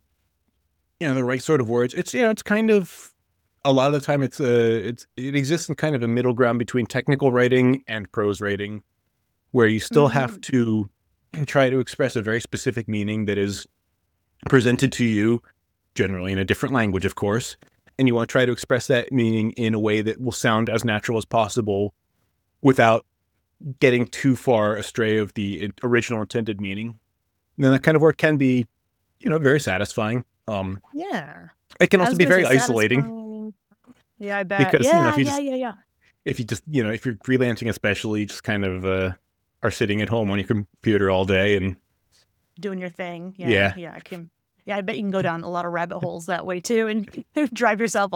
the right sort of words, it's kind of a lot of the time it exists in kind of a middle ground between technical writing and prose writing, where you still have Mhm. to try to express a very specific meaning that is presented to you, generally in a different language, of course, and you want to try to express that meaning in a way that will sound as natural as possible without getting too far astray of the original intended meaning. And then that kind of work can be, very satisfying. Yeah. It can I also was be going to very say isolating satisfying. Yeah, I bet. because, Yeah, yeah, yeah, yeah. if you just, if you're freelancing, especially, just kind of are sitting at home on your computer all day and Doing your thing. Yeah, yeah, yeah, I can. Yeah, I bet you can go down a lot of rabbit holes that way too, and drive yourself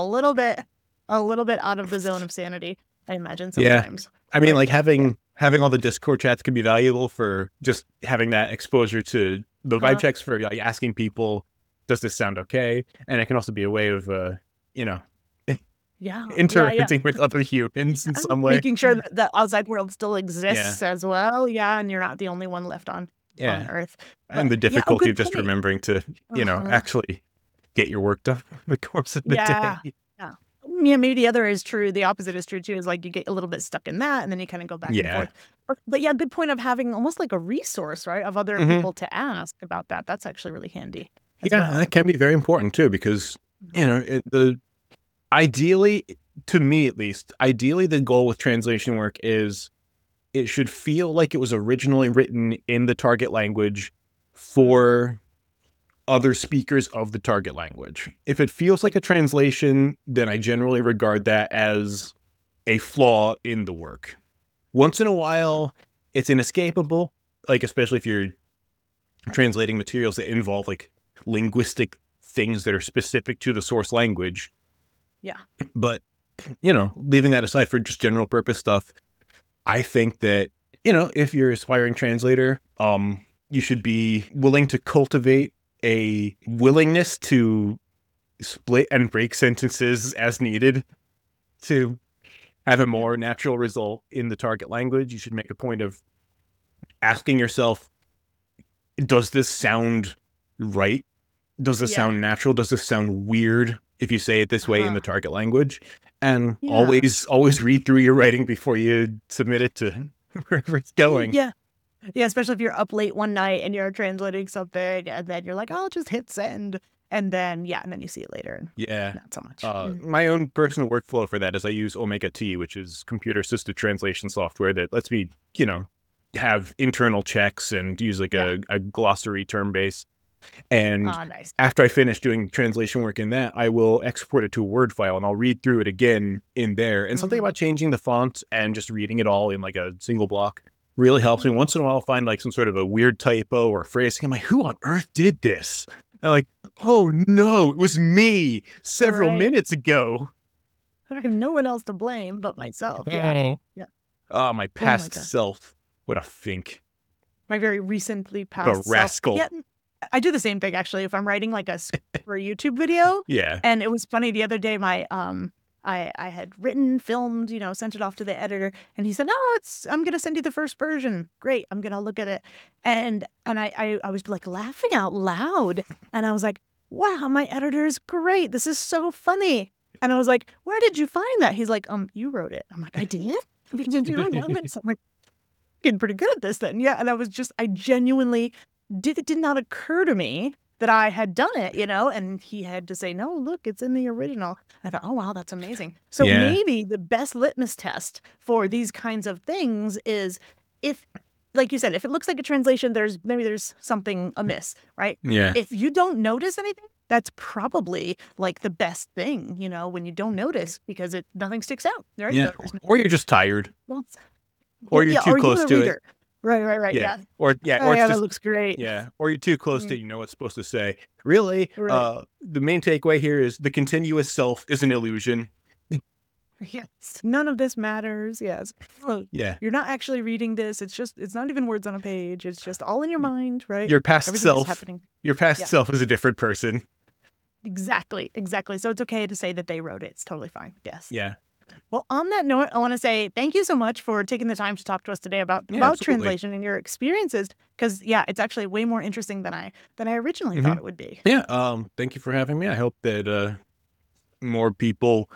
a little bit out of the zone of sanity. I imagine yeah. sometimes. I mean, But like yeah, having all the Discord chats can be valuable for just having that exposure to the vibe huh? checks for like asking people, does this sound okay? And it can also be a way of, you know, Yeah, yeah, yeah. interacting with other humans in some way. Making sure that the outside world still Yeah, exists as well. Yeah, and you're not the only one left on yeah. Earth. And But the yeah, oh, difficulty of good just point. remembering to, Uh-huh. actually get your work done in the course of the day. Yeah. Yeah. Yeah, maybe the other is true. The opposite is true too, is like you get a little bit stuck in that and then you kind of go back and Yeah. forth. But yeah, good point of having almost like a resource, right? Of other Hmm. people to ask about that. That's actually really handy as Yeah, well. that can be very important too, because ideally, to me at least, ideally the goal with translation work is it should feel like it was originally written in the target language for other speakers of the target language. If it feels like a translation, then I generally regard that as a flaw in the work. Once in a while, it's inescapable, like especially if you're translating materials that involve like linguistic things that are specific to the source language. Yeah. But, leaving that aside for just general purpose stuff, I think that, if you're an aspiring translator, you should be willing to cultivate a willingness to split and break sentences as needed to have a more natural result in the target language. You should make a point of asking yourself, does this sound right? Does this sound natural? Does this sound weird if you say it this way in the target language? And Yeah. always read through your writing before you submit it to wherever it's going. Yeah. Yeah, especially if you're up late one night and you're translating something and then you're like, "Oh, I'll just hit send." And then you see it later and Yeah. not so much. My own personal workflow for that is I use Omega T, which is computer assisted translation software that lets me, have internal checks and use like a glossary term base. And Nice. after I finish doing translation work in that, I will export it to a Word file and I'll read through it again in there. And something about changing the font and just reading it all in like a single block really helps me. Once in a while, I'll find like some sort of a weird typo or phrase. I'm like, who on earth did this? And I'm like, oh no, it was me several minutes ago. I have no one else to blame but myself. Yeah. Oh, my past self. What a fink. My very recently What past a rascal. self. Yeah, I do the same thing actually. If I'm writing like a script for a YouTube video. Yeah. And it was funny the other day, my I had written, filmed, sent it off to the editor, and he said, "Oh, I'm gonna send you the first version. Great, I'm gonna look at it." And I was like laughing out loud, and I was like, "Wow, my editor is great. This is so funny." And I was like, "Where did you find that?" He's like, "You wrote it." I'm like, "I did? Did you know it?" So I'm like, "Getting pretty good at this then." Yeah, and I genuinely it did not occur to me that I had done it, and he had to say, "No, look, it's in the original." I thought, "Oh, wow, that's amazing." So maybe the best litmus test for these kinds of things is if, like you said, if it looks like a translation, there's something amiss, right? Yeah. If you don't notice anything, that's probably like the best thing, when you don't notice because nothing sticks out, right? Yeah. Or you're just tired. Well, or you're too close to it. Right. Yeah. Or Oh, it's yeah, that just, looks great. yeah. Or you're too close to, what's supposed to say. Really, Right. the main takeaway here is the continuous self is an illusion. Yes. None of this matters. Yes. Yeah. You're not actually reading this. It's not even words on a page. It's just all in your mind, right? Your past Everything self. that's happening. Your past self is a different person. Exactly. So it's okay to say that they wrote it. It's totally fine. Yes. Yeah. Well, on that note, I want to say thank you so much for taking the time to talk to us today about absolutely. translation and your experiences. Because it's actually way more interesting than I originally thought it would be. Yeah. Thank you for having me. I hope that more people,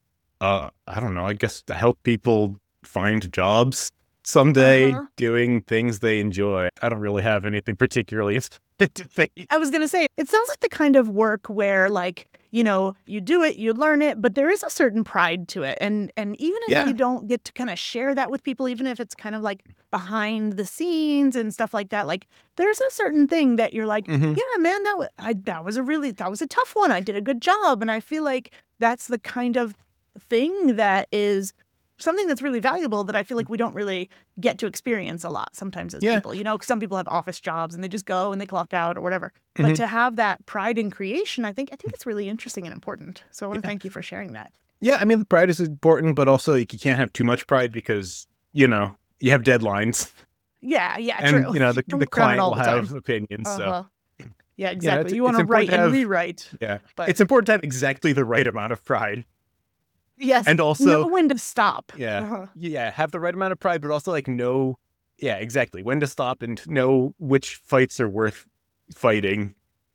I don't know, I guess to help people find jobs someday doing things they enjoy. I don't really have anything particularly to say. I was going to say, it sounds like the kind of work where you do it, you learn it, but there is a certain pride to it. And even if you don't get to kind of share that with people, even if it's kind of like behind the scenes and stuff like that, like there's a certain thing that you're like, yeah, man, that was a tough one. I did a good job. And I feel like that's the kind of thing that is something that's really valuable that I feel like we don't really get to experience a lot sometimes as people. Some people have office jobs and they just go and they clock out or whatever. But to have that pride in creation, I think it's really interesting and important. So I want to thank you for sharing that. Yeah, I mean, the pride is important, but also you can't have too much pride because, you have deadlines. Yeah, and, true. The client will have opinions. So. Yeah, exactly. You want to write and rewrite. Yeah, but it's important to have exactly the right amount of pride. Yes. And also know when to stop. Yeah. Yeah. Have the right amount of pride, but also know, exactly when to stop and know which fights are worth fighting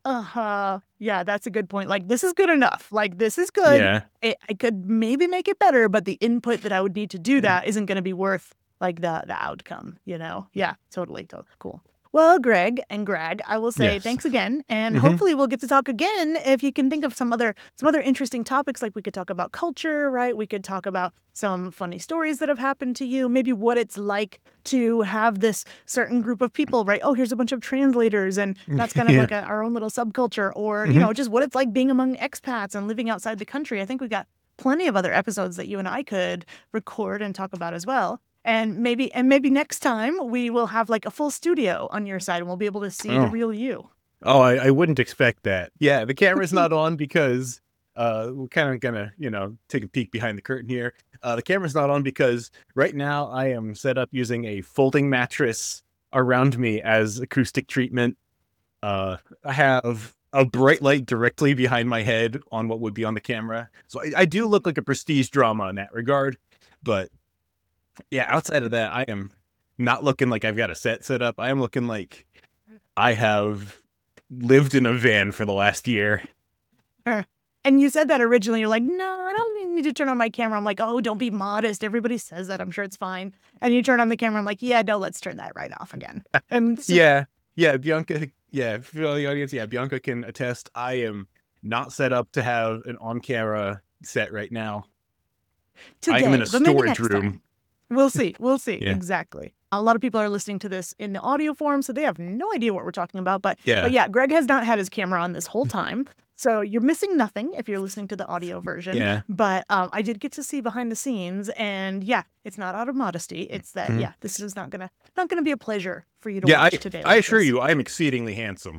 Yeah, that's a good point. Like, this is good enough. Like, this is good. Yeah. I could maybe make it better, but the input that I would need to do that isn't going to be worth like the outcome, you know? Yeah, totally. Cool. Well, Greg and Greg, I will say Yes. thanks again, and Mhm. hopefully we'll get to talk again if you can think of some other interesting topics. Like we could talk about culture, right? We could talk about some funny stories that have happened to you, maybe what it's like to have this certain group of people, right? Oh, here's a bunch of translators, and that's kind of Yeah. like our own little subculture, or Mhm. just what it's like being among expats and living outside the country. I think we got plenty of other episodes that you and I could record and talk about as well. And maybe next time we will have like a full studio on your side and we'll be able to see the Oh. real you. Oh, I wouldn't expect that. Yeah, the camera's not on because we're kind of gonna, take a peek behind the curtain here. The camera's not on because right now I am set up using a folding mattress around me as acoustic treatment. I have a bright light directly behind my head on what would be on the camera. So I do look like a prestige drama in that regard. But yeah, outside of that, I am not looking like I've got a set up. I am looking like I have lived in a van for the last year. And you said that originally. You're like, no, I don't need to turn on my camera. I'm like, oh, don't be modest. Everybody says that. I'm sure it's fine. And you turn on the camera. I'm like, yeah, no, let's turn that right off again. And so, Yeah, Bianca. Yeah, for the audience, Bianca can attest. I am not set up to have an on-camera set right now. I today, am in a but maybe storage next room. time. We'll see. We'll see. Yeah. Exactly. A lot of people are listening to this in the audio form, so they have no idea what we're talking about. But Yeah. yeah, Greg has not had his camera on this whole time. So you're missing nothing if you're listening to the audio version. Yeah. But I did get to see behind the scenes, and yeah, it's not out of modesty. It's that Mhm. this is not gonna be a pleasure for you to Yeah, watch today. I like assure this. you, I am exceedingly handsome.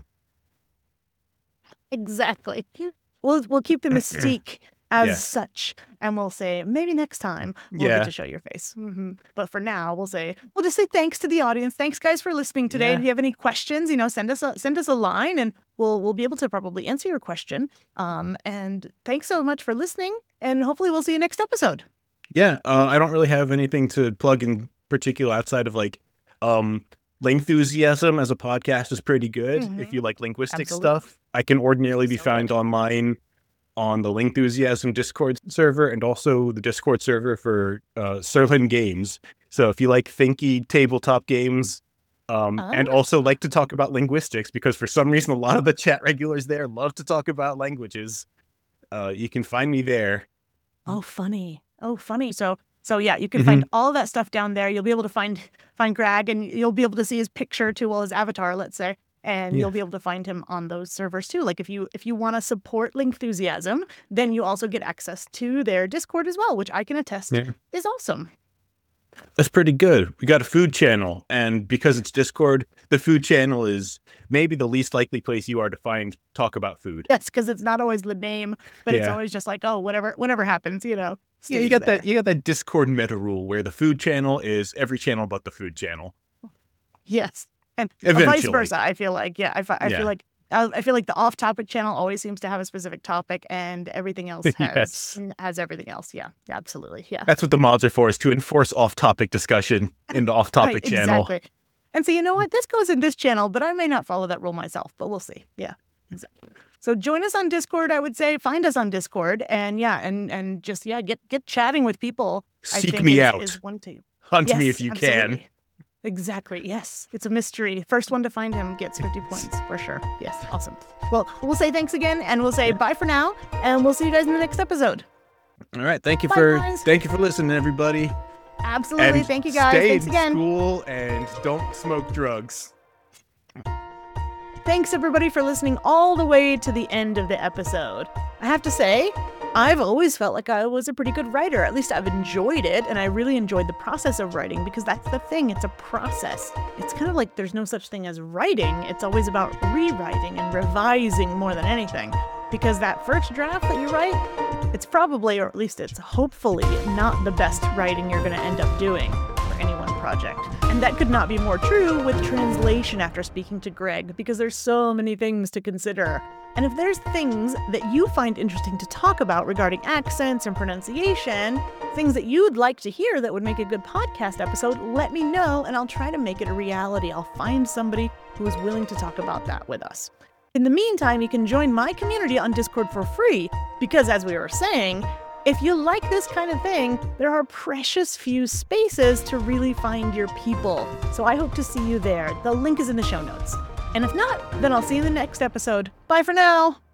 Exactly. We'll keep the mystique as Yeah. such, and we'll say maybe next time we'll Yeah. get to show your face. But for now, we'll just say thanks to the audience. Thanks, guys, for listening today. Yeah. If you have any questions, send us a line, and we'll be able to probably answer your question. And thanks so much for listening, and hopefully we'll see you next episode. Yeah, I don't really have anything to plug in particular outside of like, Lingthusiasm as a podcast is pretty good if you like linguistic Absolutely. stuff. I can ordinarily be So found online on the Lingthusiasm Discord server and also the Discord server for Serlin Games. So if you like thinky tabletop games, and also like to talk about linguistics, because for some reason a lot of the chat regulars there love to talk about languages, you can find me there. Oh, funny. So yeah, you can find all that stuff down there. You'll be able to find Greg, and you'll be able to see his picture too, well, his avatar, let's say, and Yeah. you'll be able to find him on those servers too. Like if you want to support Lingthusiasm, then you also get access to their Discord as well, which I can attest is awesome. That's pretty good. We got a food channel, and because it's Discord, the food channel is maybe the least likely place you are to find talk about food. Yes, because it's not always the name, but it's Yeah. always just like, oh, whatever happens, Yeah, stays you got there. that Discord meta rule where the food channel is every channel but the food channel. Yes, and Eventually. vice versa. I feel like I feel like the off-topic channel always seems to have a specific topic, and everything else Yes. has everything else. Yeah, absolutely. Yeah, That's what the mods are for, is to enforce off-topic discussion in the off-topic right, channel. exactly. And so you know what? This goes in this channel, but I may not follow that rule myself. But we'll see. Yeah, exactly. So join us on Discord. I would say find us on Discord, and just get chatting with people. I Seek think me is, out. Is one to Hunt me Yes, if you absolutely. can. Exactly. Yes. It's a mystery. First one to find him gets 50 points for sure. Yes. Awesome. Well, we'll say thanks again, and we'll say bye for now, and we'll see you guys in the next episode. All right, thank you Bye, for guys. listening, everybody. Absolutely. And Thank you, guys. Stay Thanks in again. school and don't smoke drugs. Thanks, everybody, for listening all the way to the end of the episode. I have to say, I've always felt like I was a pretty good writer. At least I've enjoyed it, and I really enjoyed the process of writing, because that's the thing. It's a process. It's kind of like there's no such thing as writing. It's always about rewriting and revising more than anything. Because that first draft that you write, it's probably, or at least it's hopefully, not the best writing you're going to end up doing for any one project. And that could not be more true with translation after speaking to Greg, because there's so many things to consider. And if there's things that you find interesting to talk about regarding accents and pronunciation, things that you'd like to hear that would make a good podcast episode, let me know, and I'll try to make it a reality. I'll find somebody who is willing to talk about that with us. In the meantime, you can join my community on Discord for free because, as we were saying, if you like this kind of thing, there are precious few spaces to really find your people. So I hope to see you there. The link is in the show notes. And if not, then I'll see you in the next episode. Bye for now.